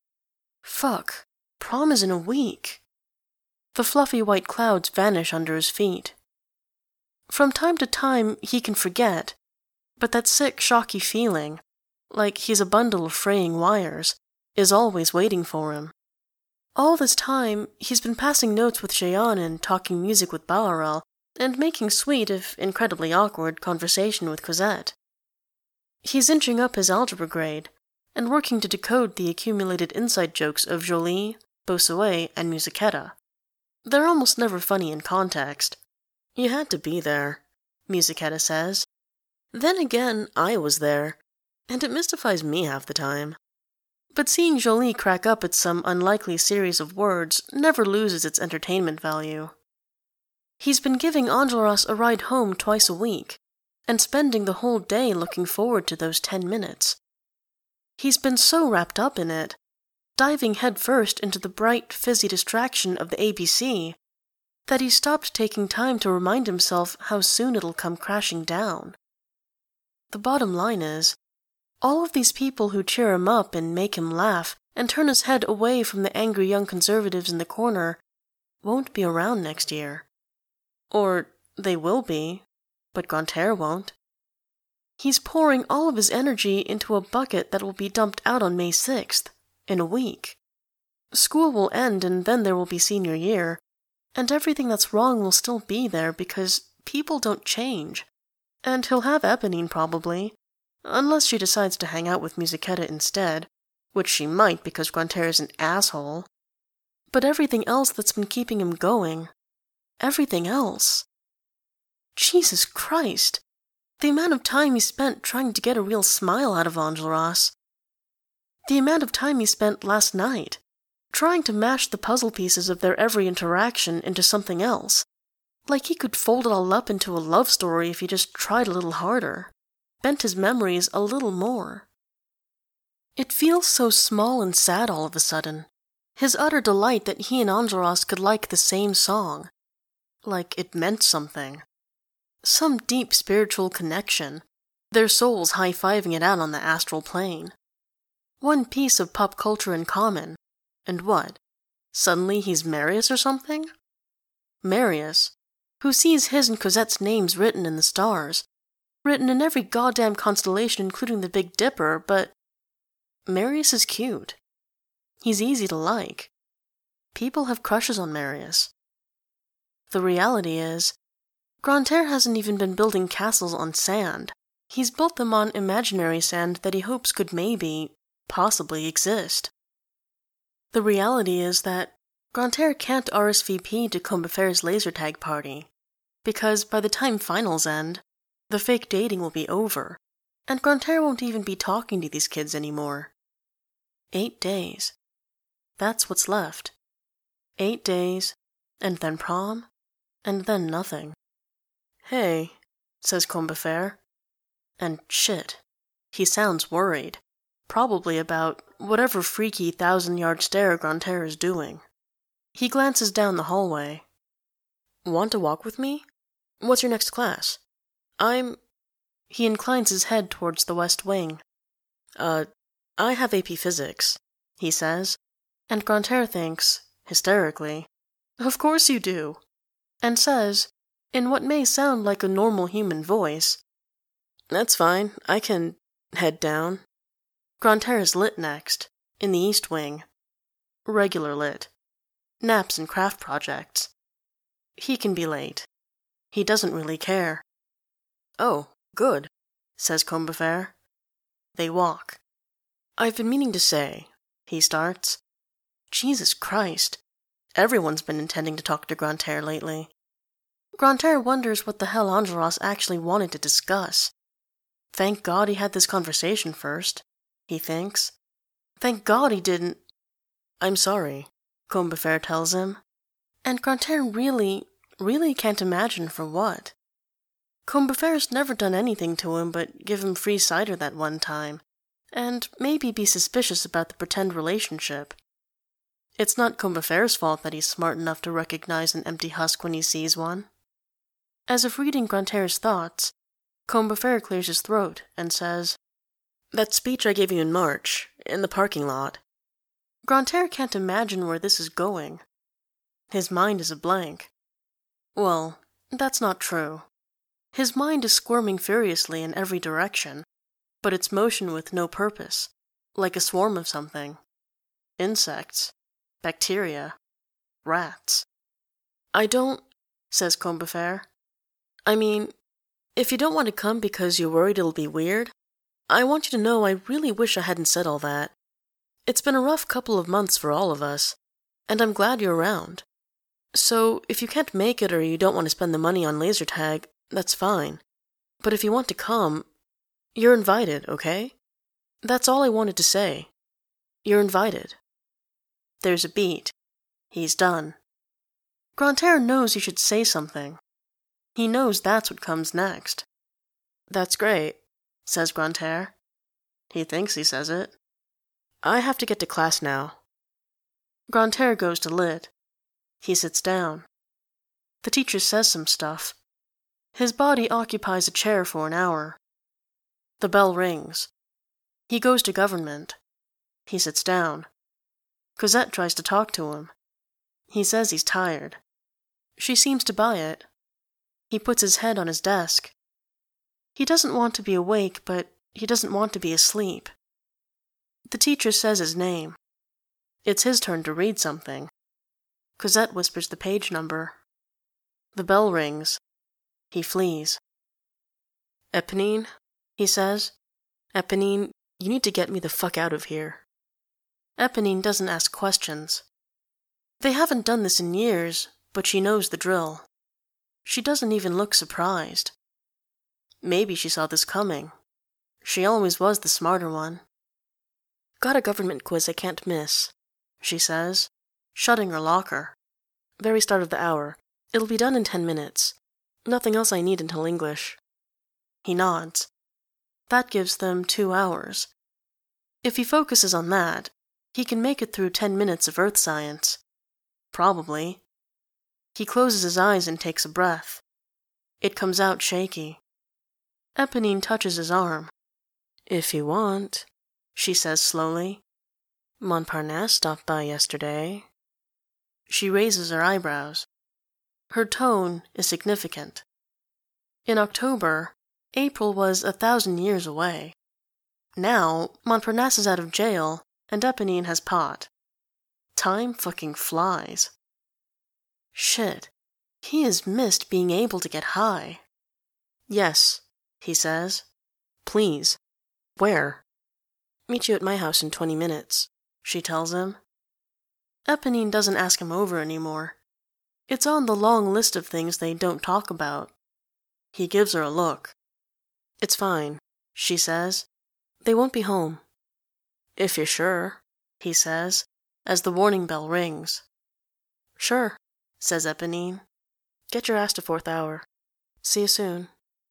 Fuck, prom is in a week. The fluffy white clouds vanish under his feet. From time to time, he can forget, but that sick, shocky feeling, like he's a bundle of fraying wires, is always waiting for him. All this time, he's been passing notes with Jeanne and talking music with Bahorel, and making sweet, if incredibly awkward, conversation with Cosette. He's inching up his algebra grade, and working to decode the accumulated inside jokes of Joly, Bossuet, and Musichetta. They're almost never funny in context. "You had to be there," Musichetta says. "Then again, I was there, and it mystifies me half the time." But seeing Joly crack up at some unlikely series of words never loses its entertainment value. He's been giving Enjolras a ride home twice a week, and spending the whole day looking forward to those 10 minutes. He's been so wrapped up in it, diving headfirst into the bright, fizzy distraction of the ABC, that he stopped taking time to remind himself how soon it'll come crashing down. The bottom line is, all of these people who cheer him up and make him laugh and turn his head away from the angry young conservatives in the corner won't be around next year. Or they will be, but Grantaire won't. He's pouring all of his energy into a bucket that will be dumped out on May 6th, in a week. School will end and then there will be senior year, and everything that's wrong will still be there because people don't change. And he'll have Eponine probably, unless she decides to hang out with Musichetta instead, which she might because Grantaire is an asshole. But everything else that's been keeping him going. Everything else. Jesus Christ! The amount of time he spent trying to get a real smile out of Enjolras. The amount of time he spent last night trying to mash the puzzle pieces of their every interaction into something else. Like he could fold it all up into a love story if he just tried a little harder, bent his memories a little more. It feels so small and sad all of a sudden. His utter delight that he and Enjolras could like the same song. Like it meant something. Some deep spiritual connection, their souls high-fiving it out on the astral plane. One piece of pop culture in common, and what? Suddenly he's Marius or something? Marius, who sees his and Cosette's names written in the stars, written in every goddamn constellation including the Big Dipper, but Marius is cute. He's easy to like. People have crushes on Marius. The reality is, Grantaire hasn't even been building castles on sand. He's built them on imaginary sand that he hopes could maybe, possibly exist. The reality is that Grantaire can't RSVP to Combefaire's laser tag party, because by the time finals end, the fake dating will be over, and Grantaire won't even be talking to these kids anymore. 8 days. That's what's left. 8 days, and then prom, and then nothing. Hey, says Combeferre. And shit, he sounds worried, probably about whatever freaky 1,000-yard stare Grantaire is doing. He glances down the hallway. Want to walk with me? What's your next class? He inclines his head towards the west wing. I have AP Physics, he says, and Grantaire thinks, hysterically, of course you do, and says, in what may sound like a normal human voice, that's fine, I can head down. Grantaire is lit next, in the east wing. Regular lit. Naps and craft projects. He can be late. He doesn't really care. Oh, good, says Combeferre. They walk. I've been meaning to say, he starts. Jesus Christ, everyone's been intending to talk to Grantaire lately. Grantaire wonders what the hell Enjolras actually wanted to discuss. Thank God he had this conversation first, he thinks. Thank God he didn't... I'm sorry, Combeferre tells him. And Grantaire really can't imagine for what. Combefaire's never done anything to him but give him free cider that one time, and maybe be suspicious about the pretend relationship. It's not Combefaire's fault that he's smart enough to recognize an empty husk when he sees one. As if reading Grantaire's thoughts, Combeferre clears his throat and says, That speech I gave you in March, in the parking lot. Grantaire can't imagine where this is going. His mind is a blank. Well, that's not true. His mind is squirming furiously in every direction, but it's motion with no purpose, like a swarm of something. Insects, bacteria, rats. I don't, says Combeferre. I mean, if you don't want to come because you're worried it'll be weird, I want you to know I really wish I hadn't said all that. It's been a rough couple of months for all of us, and I'm glad you're around. So, if you can't make it or you don't want to spend the money on laser tag, that's fine. But if you want to come, you're invited, okay? That's all I wanted to say. You're invited. There's a beat. He's done. Grantaire knows he should say something. He knows that's what comes next. That's great, says Grantaire. He thinks he says it. I have to get to class now. Grantaire goes to lit. He sits down. The teacher says some stuff. His body occupies a chair for an hour. The bell rings. He goes to government. He sits down. Cosette tries to talk to him. He says he's tired. She seems to buy it. He puts his head on his desk. He doesn't want to be awake, but he doesn't want to be asleep. The teacher says his name. It's his turn to read something. Cosette whispers the page number. The bell rings. He flees. Eponine, he says. Eponine, you need to get me the fuck out of here. Eponine doesn't ask questions. They haven't done this in years, but she knows the drill. She doesn't even look surprised. Maybe she saw this coming. She always was the smarter one. Got a government quiz I can't miss, she says, shutting her locker. Very start of the hour. It'll be done in 10 minutes. Nothing else I need until English. He nods. That gives them 2 hours. If he focuses on that, he can make it through 10 minutes of earth science. Probably. He closes his eyes and takes a breath. It comes out shaky. Eponine touches his arm. If you want, she says slowly. Montparnasse stopped by yesterday. She raises her eyebrows. Her tone is significant. In October, April was 1,000 years away. Now, Montparnasse is out of jail, and Eponine has pot. Time fucking flies. Shit, he has missed being able to get high. Yes, he says. Please. Where? Meet you at my house in 20 minutes, she tells him. Eponine doesn't ask him over anymore. It's on the long list of things they don't talk about. He gives her a look. It's fine, she says. They won't be home. If you're sure, he says, as the warning bell rings. Sure, says Eponine. Get your ass to 4th hour. See you soon.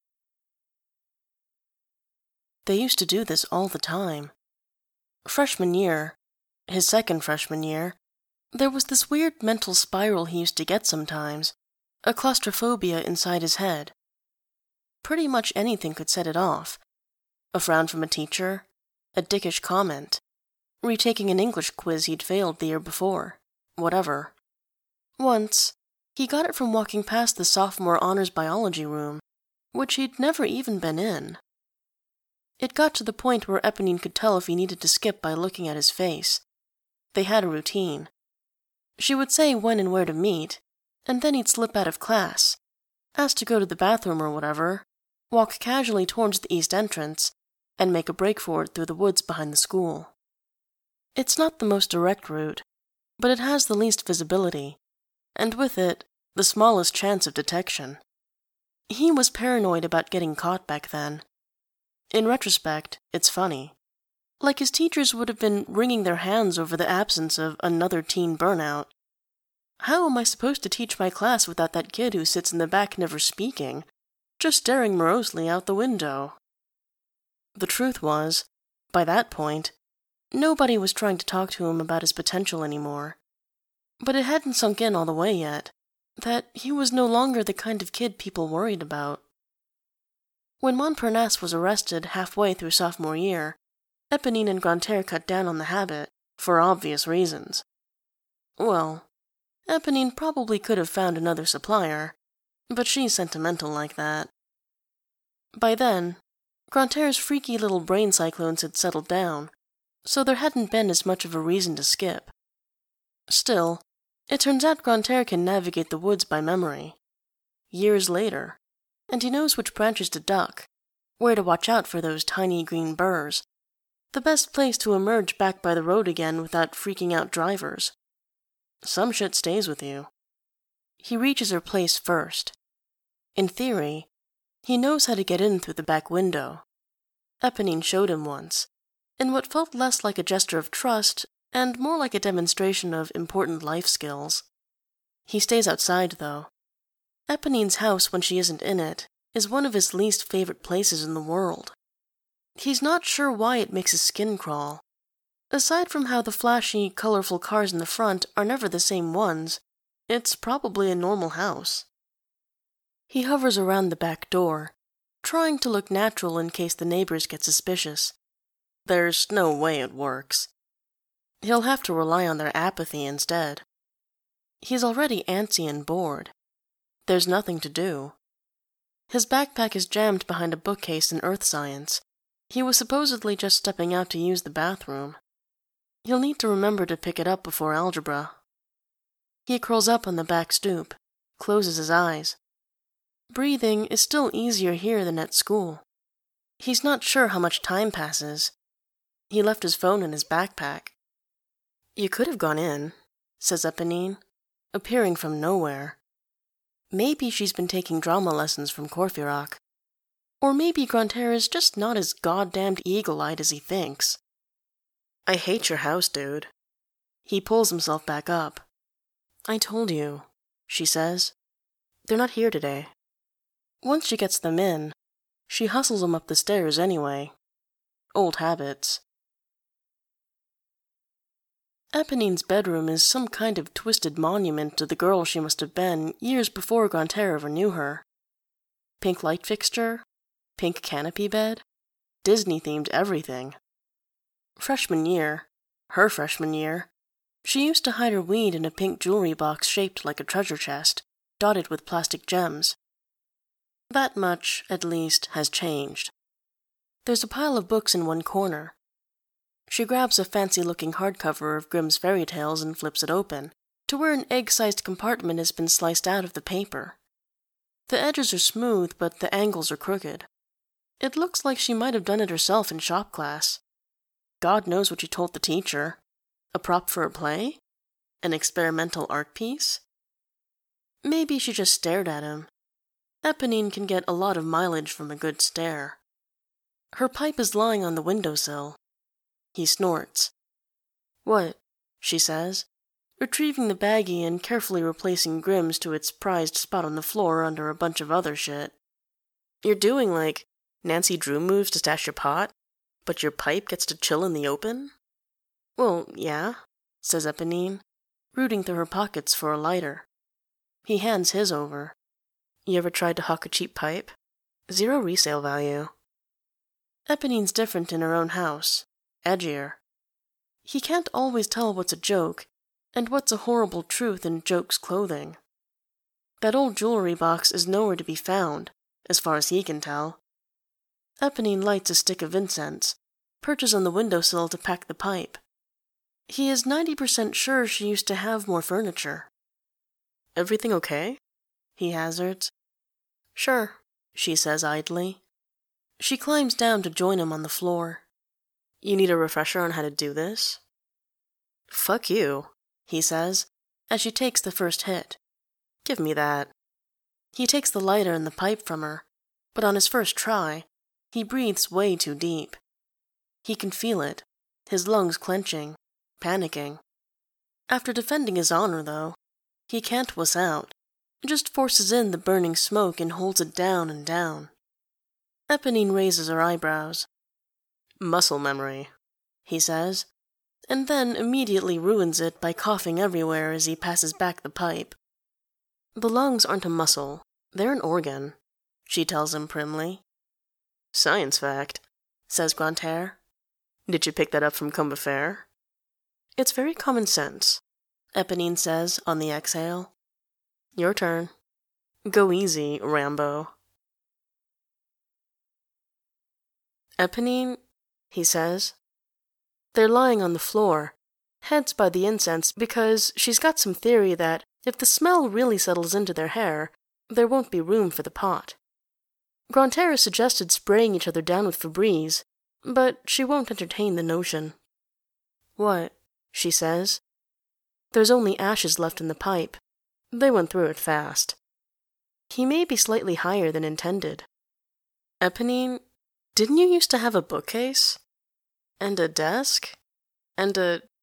They used to do this all the time. Freshman year, his second freshman year, there was this weird mental spiral he used to get sometimes, a claustrophobia inside his head. Pretty much anything could set it off. A frown from a teacher, a dickish comment, retaking an English quiz he'd failed the year before, whatever. Once, he got it from walking past the sophomore honors biology room, which he'd never even been in. It got to the point where Eponine could tell if he needed to skip by looking at his face. They had a routine. She would say when and where to meet, and then he'd slip out of class, ask to go to the bathroom or whatever, walk casually towards the east entrance, and make a break for it through the woods behind the school. It's not the most direct route, but it has the least visibility, and with it, the smallest chance of detection. He was paranoid about getting caught back then. In retrospect, it's funny. Like his teachers would have been wringing their hands over the absence of another teen burnout. How am I supposed to teach my class without that kid who sits in the back never speaking, just staring morosely out the window? The truth was, by that point, nobody was trying to talk to him about his potential anymore. But it hadn't sunk in all the way yet, that he was no longer the kind of kid people worried about. When Montparnasse was arrested halfway through sophomore year, Eponine and Grantaire cut down on the habit, for obvious reasons. Well, Eponine probably could have found another supplier, but she's sentimental like that. By then, Grantaire's freaky little brain cyclones had settled down, so there hadn't been as much of a reason to skip. Still, it turns out Grantaire can navigate the woods by memory. Years later, and he knows which branches to duck, where to watch out for those tiny green burrs, the best place to emerge back by the road again without freaking out drivers. Some shit stays with you. He reaches her place first. In theory, he knows how to get in through the back window. Eponine showed him once, in what felt less like a gesture of trust and more like a demonstration of important life skills. He stays outside, though. Eponine's house, when she isn't in it, is one of his least favorite places in the world. He's not sure why it makes his skin crawl. Aside from how the flashy, colorful cars in the front are never the same ones, it's probably a normal house. He hovers around the back door, trying to look natural in case the neighbors get suspicious. There's no way it works. He'll have to rely on their apathy instead. He's already antsy and bored. There's nothing to do. His backpack is jammed behind a bookcase in earth science. He was supposedly just stepping out to use the bathroom. He'll need to remember to pick it up before algebra. He curls up on the back stoop, closes his eyes. Breathing is still easier here than at school. He's not sure how much time passes. He left his phone in his backpack. You could have gone in, says Eponine, appearing from nowhere. Maybe she's been taking drama lessons from Courfeyrac. Or maybe Grantaire is just not as goddamned eagle-eyed as he thinks. I hate your house, dude. He pulls himself back up. I told you, she says. They're not here today. Once she gets them in, she hustles them up the stairs anyway. Old habits. Eponine's bedroom is some kind of twisted monument to the girl she must have been years before Grantaire ever knew her. Pink light fixture, pink canopy bed, Disney-themed everything. Freshman year, her freshman year, she used to hide her weed in a pink jewelry box shaped like a treasure chest, dotted with plastic gems. That much, at least, has changed. There's a pile of books in one corner. She grabs a fancy-looking hardcover of Grimm's fairy tales and flips it open, to where an egg-sized compartment has been sliced out of the paper. The edges are smooth, but the angles are crooked. It looks like she might have done it herself in shop class. God knows what she told the teacher. A prop for a play? An experimental art piece? Maybe she just stared at him. Eponine can get a lot of mileage from a good stare. Her pipe is lying on the windowsill. He snorts. What? She says, retrieving the baggie and carefully replacing Grimm's to its prized spot on the floor under a bunch of other shit. You're doing like Nancy Drew moves to stash your pot, but your pipe gets to chill in the open? Well, yeah, says Eponine, rooting through her pockets for a lighter. He hands his over. You ever tried to hawk a cheap pipe? 0 resale value. Eponine's different in her own house. Edgier. He can't always tell what's a joke, and what's a horrible truth in Joke's clothing. That old jewelry box is nowhere to be found, as far as he can tell. Eponine lights a stick of incense, perches on the windowsill to pack the pipe. He is 90% sure she used to have more furniture. Everything okay? He hazards. Sure, she says idly. She climbs down to join him on the floor. You need a refresher on how to do this? Fuck you, he says, as she takes the first hit. Give me that. He takes the lighter and the pipe from her, but on his first try, he breathes way too deep. He can feel it, his lungs clenching, panicking. After defending his honor, though, he can't wuss out, just forces in the burning smoke and holds it down and down. Eponine raises her eyebrows. Muscle memory, he says, and then immediately ruins it by coughing everywhere as he passes back the pipe. The lungs aren't a muscle, they're an organ, she tells him primly. Science fact, says Grantaire. Did you pick that up from Combeferre? It's very common sense, Eponine says on the exhale. Your turn. Go easy, Rambo. Eponine, he says. They're lying on the floor, heads by the incense, because she's got some theory that if the smell really settles into their hair, there won't be room for the pot. Grantaire suggested spraying each other down with Febreze, but she won't entertain the notion. What? She says. There's only ashes left in the pipe. They went through it fast. He may be slightly higher than intended. Eponine, didn't you used to have a bookcase? And a desk? And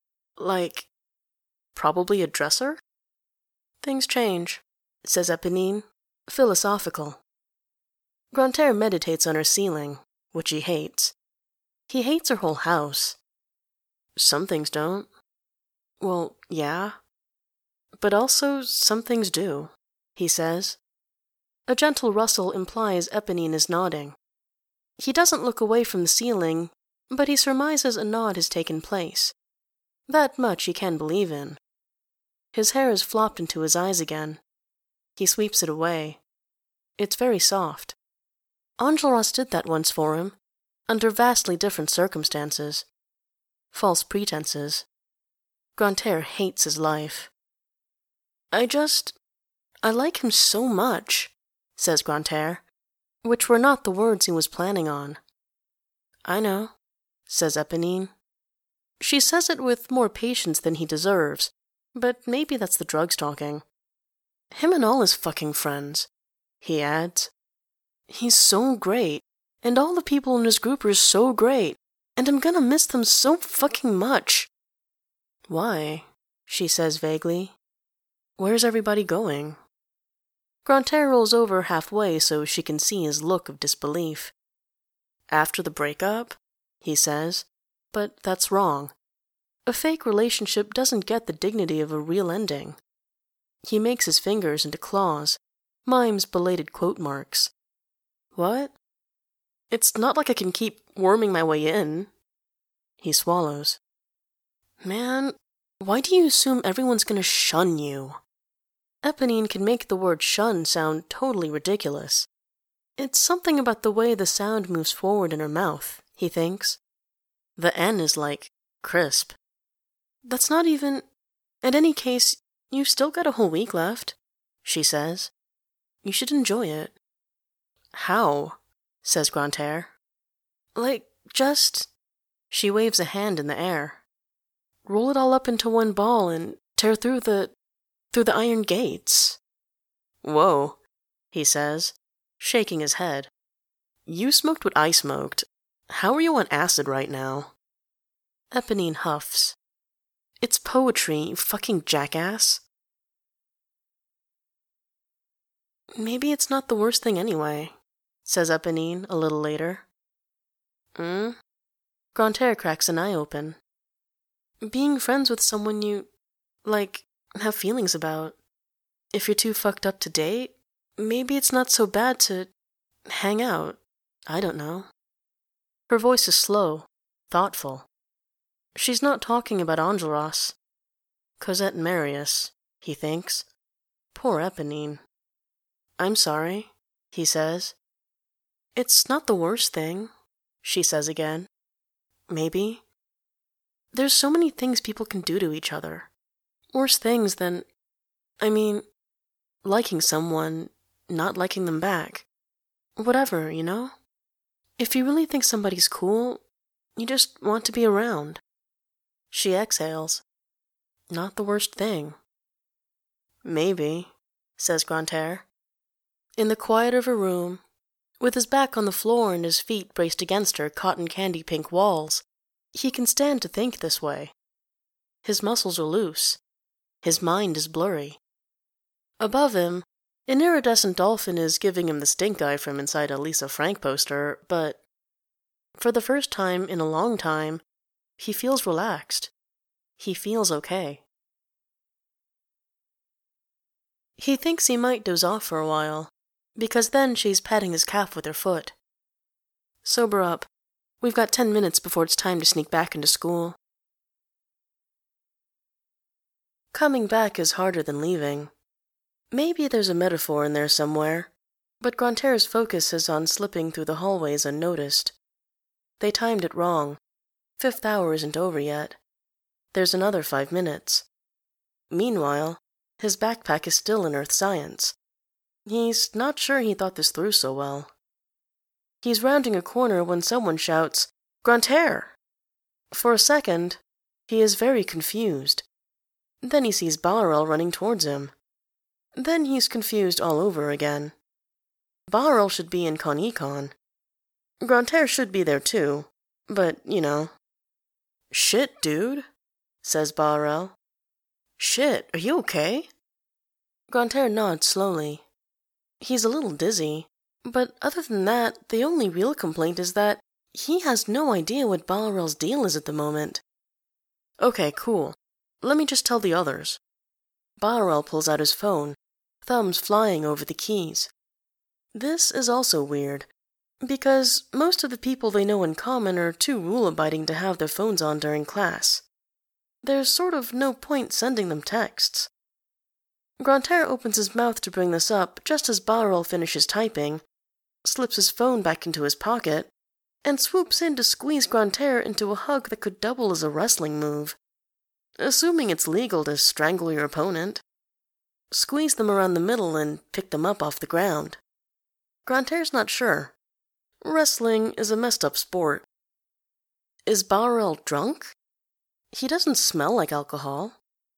probably a dresser? Things change, says Eponine, philosophical. Grantaire meditates on her ceiling, which he hates. He hates her whole house. Some things don't. Well, yeah. But also some things do, he says. A gentle rustle implies Eponine is nodding. He doesn't look away from the ceiling, but he surmises a nod has taken place. That much he can believe in. His hair has flopped into his eyes again. He sweeps it away. It's very soft. Enjolras did that once for him, under vastly different circumstances. False pretenses. Grantaire hates his life. I like him so much, says Grantaire, which were not the words he was planning on. I know, says Eponine. She says it with more patience than he deserves, But maybe that's the drugs talking. Him and all his fucking friends, he adds. He's so great, and all the people in his group are so great, and I'm gonna miss them so fucking much. Why? She says vaguely. Where's everybody going? Grantaire rolls over halfway so she can see his look of disbelief. After the breakup? He says. But that's wrong. A fake relationship doesn't get the dignity of a real ending. He makes his fingers into claws, mimes belated quote marks. What? It's not like I can keep worming my way in. He swallows. Man, why do you assume everyone's gonna shun you? Eponine can make the word shun sound totally ridiculous. It's something about the way the sound moves forward in her mouth, he thinks. The N is like crisp. That's not even... In any case, you've still got a whole week left, she says. You should enjoy it. How? Says Grantaire. Like, just... She waves a hand in the air. Roll it all up into one ball and tear through the iron gates. Whoa, he says, shaking his head. You smoked what I smoked. How are you on acid right now? Eponine huffs. It's poetry, you fucking jackass. Maybe it's not the worst thing anyway, says Eponine a little later. Grantaire cracks an eye open. Being friends with someone you, have feelings about. If you're too fucked up to date, maybe it's not so bad to hang out. I don't know. Her voice is slow, thoughtful. She's not talking about Enjolras. Cosette and Marius, he thinks. Poor Eponine. I'm sorry, he says. It's not the worst thing, she says again. Maybe. There's so many things people can do to each other. Worse things than... liking someone, not liking them back. Whatever, you know? If you really think somebody's cool, you just want to be around. She exhales. Not the worst thing. Maybe, says Grantaire. In the quiet of her room, with his back on the floor and his feet braced against her cotton candy pink walls, he can stand to think this way. His muscles are loose. His mind is blurry. Above him, an iridescent dolphin is giving him the stink eye from inside a Lisa Frank poster, but for the first time in a long time, he feels relaxed. He feels okay. He thinks he might doze off for a while, because then she's patting his calf with her foot. Sober up. We've got 10 minutes before it's time to sneak back into school. Coming back is harder than leaving. Maybe there's a metaphor in there somewhere, but Grantaire's focus is on slipping through the hallways unnoticed. They timed it wrong. 5th hour isn't over yet. There's another 5 minutes. Meanwhile, his backpack is still in Earth Science. He's not sure he thought this through so well. He's rounding a corner when someone shouts, "Grantaire!" For a second, he is very confused. Then he sees Bahorel running towards him. Then he's confused all over again. Bahorel should be in Con-Econ. Grantaire should be there too, but, you know. "Shit, dude," says Bahorel. "Shit, are you okay?" Grantaire nods slowly. He's a little dizzy, but other than that, the only real complaint is that he has no idea what Bahorel's deal is at the moment. "Okay, cool. Let me just tell the others." Bahorel pulls out his phone, thumbs flying over the keys. This is also weird, because most of the people they know in common are too rule-abiding to have their phones on during class. There's sort of no point sending them texts. Grantaire opens his mouth to bring this up just as Bahorel finishes typing, slips his phone back into his pocket, and swoops in to squeeze Grantaire into a hug that could double as a wrestling move. Assuming it's legal to strangle your opponent. Squeeze them around the middle and pick them up off the ground. Grantaire's not sure. Wrestling is a messed up sport. Is Bahorel drunk? He doesn't smell like alcohol.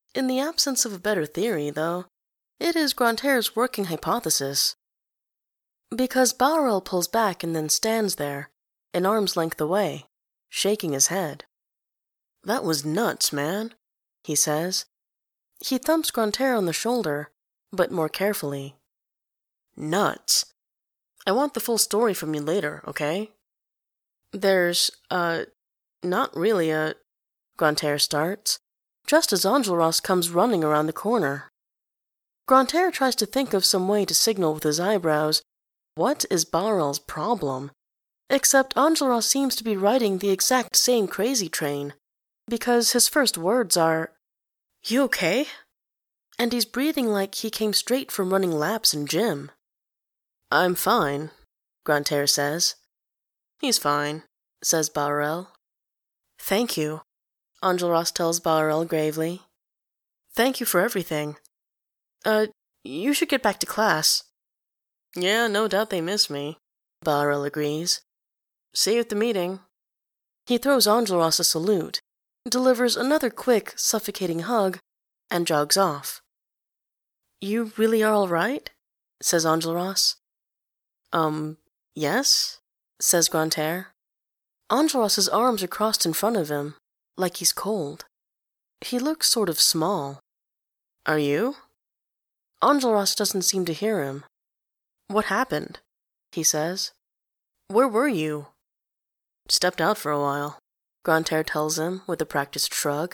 In the absence of a better theory, though, it is Grantair's working hypothesis. Because Bahorel pulls back and then stands there, an arm's length away, shaking his head. "That was nuts, man," he says. He thumps Grantaire on the shoulder, but more carefully. "Nuts. I want the full story from you later, okay?" "There's, not really a—" Grantaire starts, just as Enjolras comes running around the corner. Grantaire tries to think of some way to signal with his eyebrows, what is Bahorel's problem? Except Enjolras seems to be riding the exact same crazy train, because his first words are, "You okay?" And he's breathing like he came straight from running laps in gym. "I'm fine," Grantaire says. "He's fine," says Bahorel. "Thank you," Enjolras tells Bahorel gravely. "Thank you for everything. You should get back to class." "Yeah, no doubt they miss me," Bahorel agrees. "See you at the meeting." He throws Enjolras a salute, delivers another quick, suffocating hug, and jogs off. "You really are all right?" says Enjolras. Yes," says Grantaire. Enjolras' arms are crossed in front of him, like he's cold. He looks sort of small. "Are you?" Enjolras doesn't seem to hear him. "What happened?" he says. "Where were you?" "Stepped out for a while," Grantaire tells him with a practiced shrug.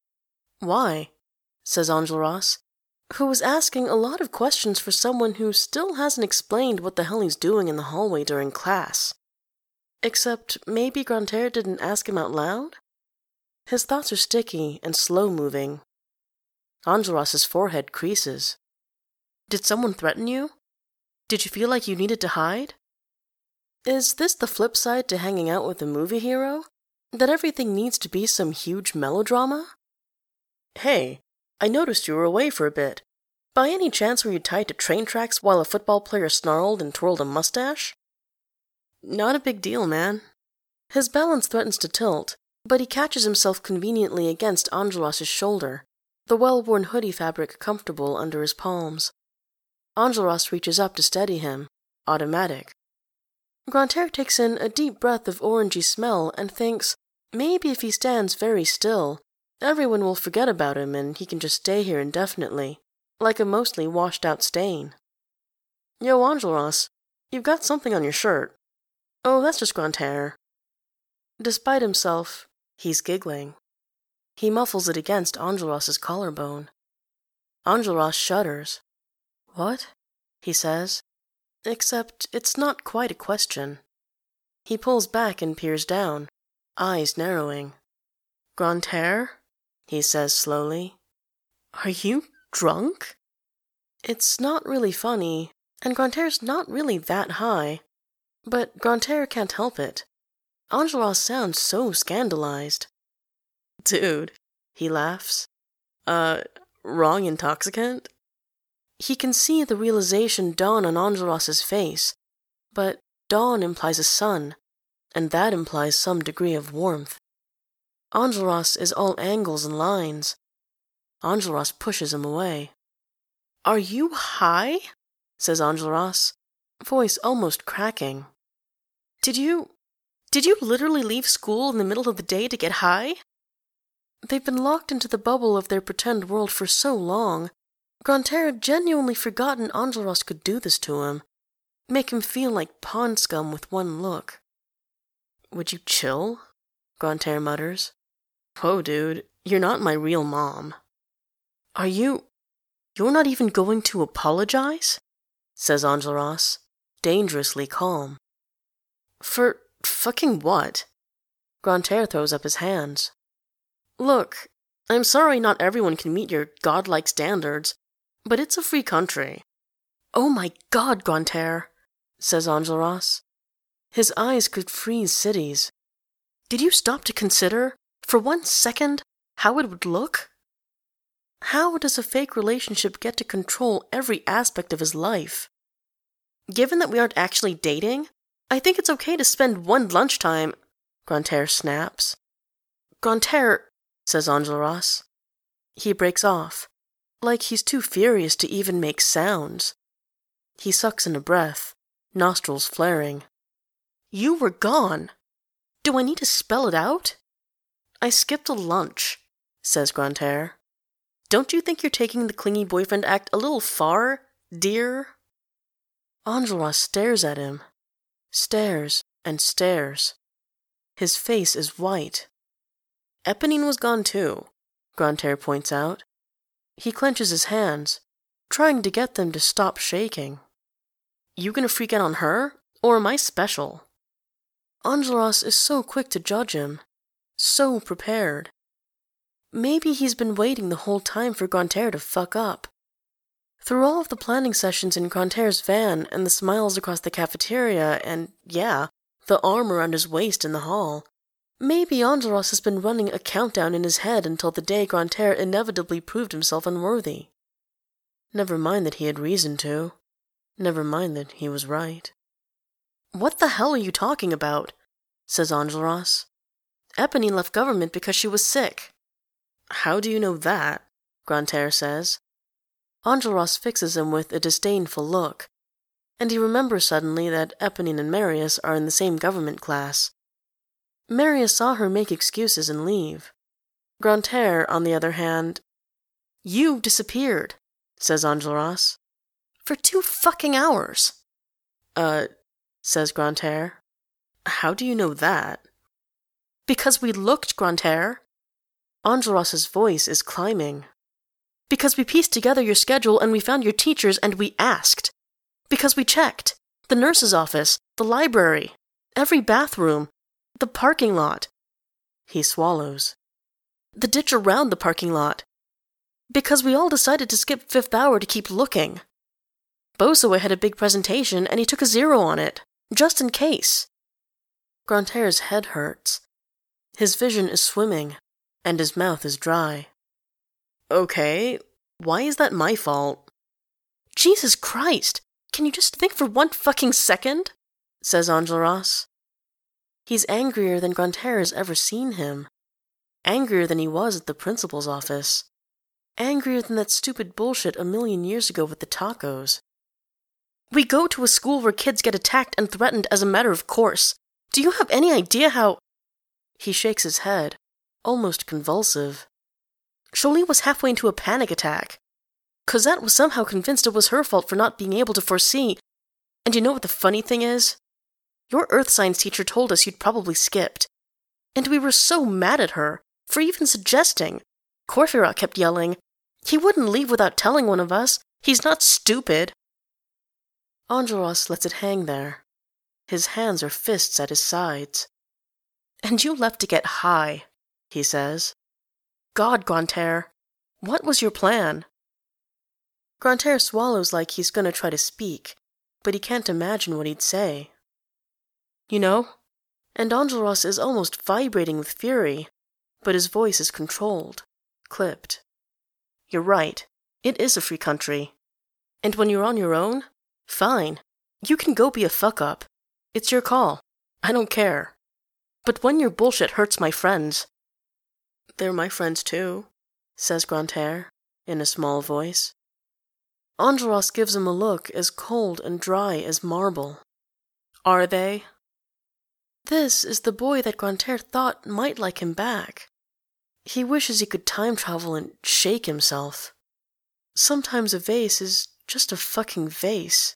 "Why?" says Enjolras, who was asking a lot of questions for someone who still hasn't explained what the hell he's doing in the hallway during class. Except maybe Grantaire didn't ask him out loud? His thoughts are sticky and slow-moving. Enjolras' forehead creases. "Did someone threaten you? Did you feel like you needed to hide? Is this the flip side to hanging out with a movie hero? That everything needs to be some huge melodrama? Hey, I noticed you were away for a bit. By any chance were you tied to train tracks while a football player snarled and twirled a mustache?" "Not a big deal, man." His balance threatens to tilt, but he catches himself conveniently against Enjolras' shoulder, the well-worn hoodie fabric comfortable under his palms. Enjolras reaches up to steady him, automatic. Grantaire takes in a deep breath of orangey smell and thinks maybe if he stands very still, everyone will forget about him and he can just stay here indefinitely, like a mostly washed-out stain. "Yo, Enjolras, you've got something on your shirt." "Oh, that's just Grantaire." Despite himself, he's giggling. He muffles it against Enjolras' collarbone. Enjolras shudders. "What?" he says, except it's not quite a question. He pulls back and peers down, eyes narrowing. "Grantaire?" he says slowly. "Are you drunk?" It's not really funny, and Grantaire's not really that high. But Grantaire can't help it. Enjolras sounds so scandalized. "Dude," he laughs. Wrong intoxicant?" He can see the realization dawn on Enjolras' face, but dawn implies a sun, and that implies some degree of warmth. Enjolras is all angles and lines. Enjolras pushes him away. "Are you high?" says Enjolras, voice almost cracking. Did you literally leave school in the middle of the day to get high?" They've been locked into the bubble of their pretend world for so long, Grantaire had genuinely forgotten Enjolras could do this to him, make him feel like pond scum with one look. "Would you chill?" Grantaire mutters. "Whoa, dude, you're not my real mom." You're not even going to apologize?" says Enjolras, dangerously calm. "For fucking what?" Grantaire throws up his hands. "Look, I'm sorry not everyone can meet your godlike standards, but it's a free country." "Oh my God, Grantaire," says Enjolras. His eyes could freeze cities. "Did you stop to consider, for 1 second, how it would look? How does a fake relationship get to control every aspect of his life? Given that we aren't actually dating, I think it's okay to spend one lunchtime—" Grantaire snaps. "Grantaire," says Enjolras. He breaks off, like he's too furious to even make sounds. He sucks in a breath, nostrils flaring. You were gone. Do I need to spell it out? I skipped a lunch, says Grantaire. Don't you think you're taking the clingy boyfriend act a little far, dear? Enjolras stares at him. Stares and stares. His face is white. Éponine was gone too, Grantaire points out. He clenches his hands, trying to get them to stop shaking. You gonna freak out on her, or am I special? Enjolras is so quick to judge him, so prepared. Maybe he's been waiting the whole time for Grantaire to fuck up. Through all of the planning sessions in Grantaire's van and the smiles across the cafeteria and, yeah, the arm around his waist in the hall, maybe Enjolras has been running a countdown in his head until the day Grantaire inevitably proved himself unworthy. Never mind that he had reason to. Never mind that he was right. What the hell are you talking about? Says Enjolras. Éponine left government because she was sick. How do you know that? Grantaire says. Enjolras fixes him with a disdainful look, and he remembers suddenly that Éponine and Marius are in the same government class. Marius saw her make excuses and leave. Grantaire, on the other hand, You disappeared, says Enjolras. For 2 fucking hours. Says Grantaire. How do you know that? Because we looked, Grantaire. Enjolras' voice is climbing. Because we pieced together your schedule and we found your teachers and we asked. Because we checked. The nurse's office, the library, every bathroom, the parking lot. He swallows. The ditch around the parking lot. Because we all decided to skip 5th hour to keep looking. Bossuet had a big presentation and he took a 0 on it, just in case. Grantaire's head hurts. His vision is swimming, and his mouth is dry. Okay, why is that my fault? Jesus Christ, can you just think for 1 fucking second? Says Enjolras. He's angrier than Grantaire has ever seen him. Angrier than he was at the principal's office. Angrier than that stupid bullshit a million years ago with the tacos. We go to a school where kids get attacked and threatened as a matter of course. Do you have any idea how... He shakes his head, almost convulsive. Jolie was halfway into a panic attack. Cosette was somehow convinced it was her fault for not being able to foresee. And you know what the funny thing is? Your earth science teacher told us you'd probably skipped. And we were so mad at her for even suggesting. Courfeyrac kept yelling, He wouldn't leave without telling one of us. He's not stupid. Enjolras lets it hang there. His hands are fists at his sides. And you left to get high, he says. God, Grantaire, what was your plan? Grantaire swallows like he's going to try to speak, but he can't imagine what he'd say. You know, and Enjolras is almost vibrating with fury, but his voice is controlled, clipped. You're right, it is a free country. And when you're on your own, fine, you can go be a fuck-up. It's your call. I don't care. But when your bullshit hurts my friends... They're my friends too, says Grantaire, in a small voice. Enjolras gives him a look as cold and dry as marble. Are they? This is the boy that Grantaire thought might like him back. He wishes he could time travel and shake himself. Sometimes a vase is just a fucking vase.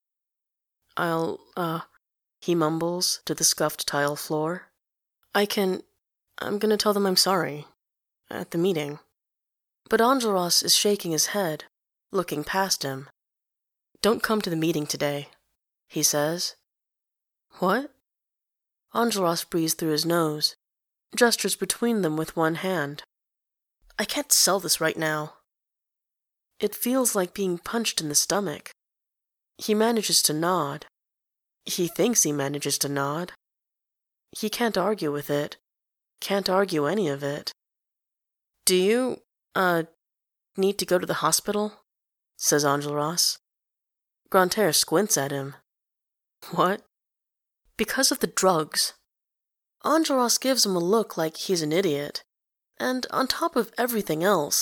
He mumbles to the scuffed tile floor. I'm gonna tell them I'm sorry. At the meeting. But Enjolras is shaking his head, looking past him. Don't come to the meeting today, he says. What? Enjolras breathes through his nose, gestures between them with one hand. I can't sell this right now. It feels like being punched in the stomach. He manages to nod. He thinks he manages to nod. He can't argue with it. Can't argue any of it. Do you, need to go to the hospital? Says Enjolras. Grantaire squints at him. What? Because of the drugs. Enjolras gives him a look like he's an idiot. And on top of everything else,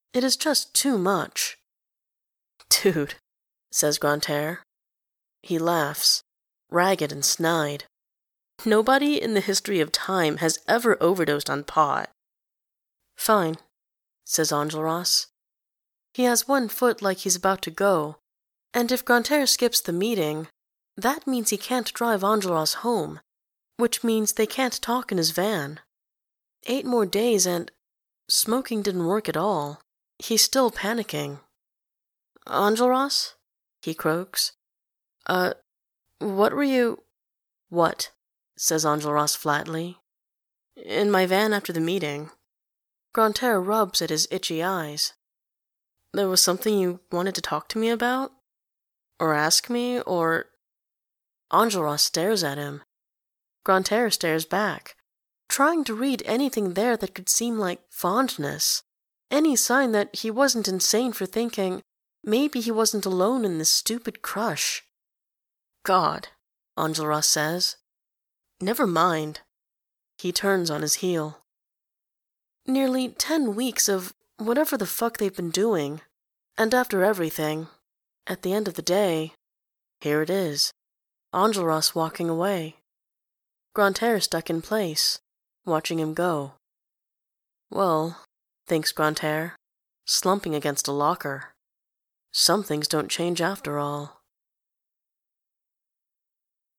It is just too much. Dude, says Grantaire. He laughs, ragged and snide. Nobody in the history of time has ever overdosed on pot. Fine, says Enjolras. He has one foot like he's about to go, and if Grantaire skips the meeting, that means he can't drive Enjolras home, which means they can't talk in his van. 8 more days and smoking didn't work at all. He's still panicking. Enjolras? He croaks. What were you... What? Says Enjolras flatly. In my van after the meeting. Grantaire rubs at his itchy eyes. There was something you wanted to talk to me about? Or ask me, or... Enjolras stares at him. Grantaire stares back, trying to read anything there that could seem like fondness, any sign that he wasn't insane for thinking maybe he wasn't alone in this stupid crush. God, Enjolras says. Never mind. He turns on his heel. Nearly 10 weeks of whatever the fuck they've been doing, and after everything, at the end of the day, here it is, Enjolras walking away. Grantaire stuck in place, watching him go. Well, thinks Grantaire, slumping against a locker. Some things don't change after all.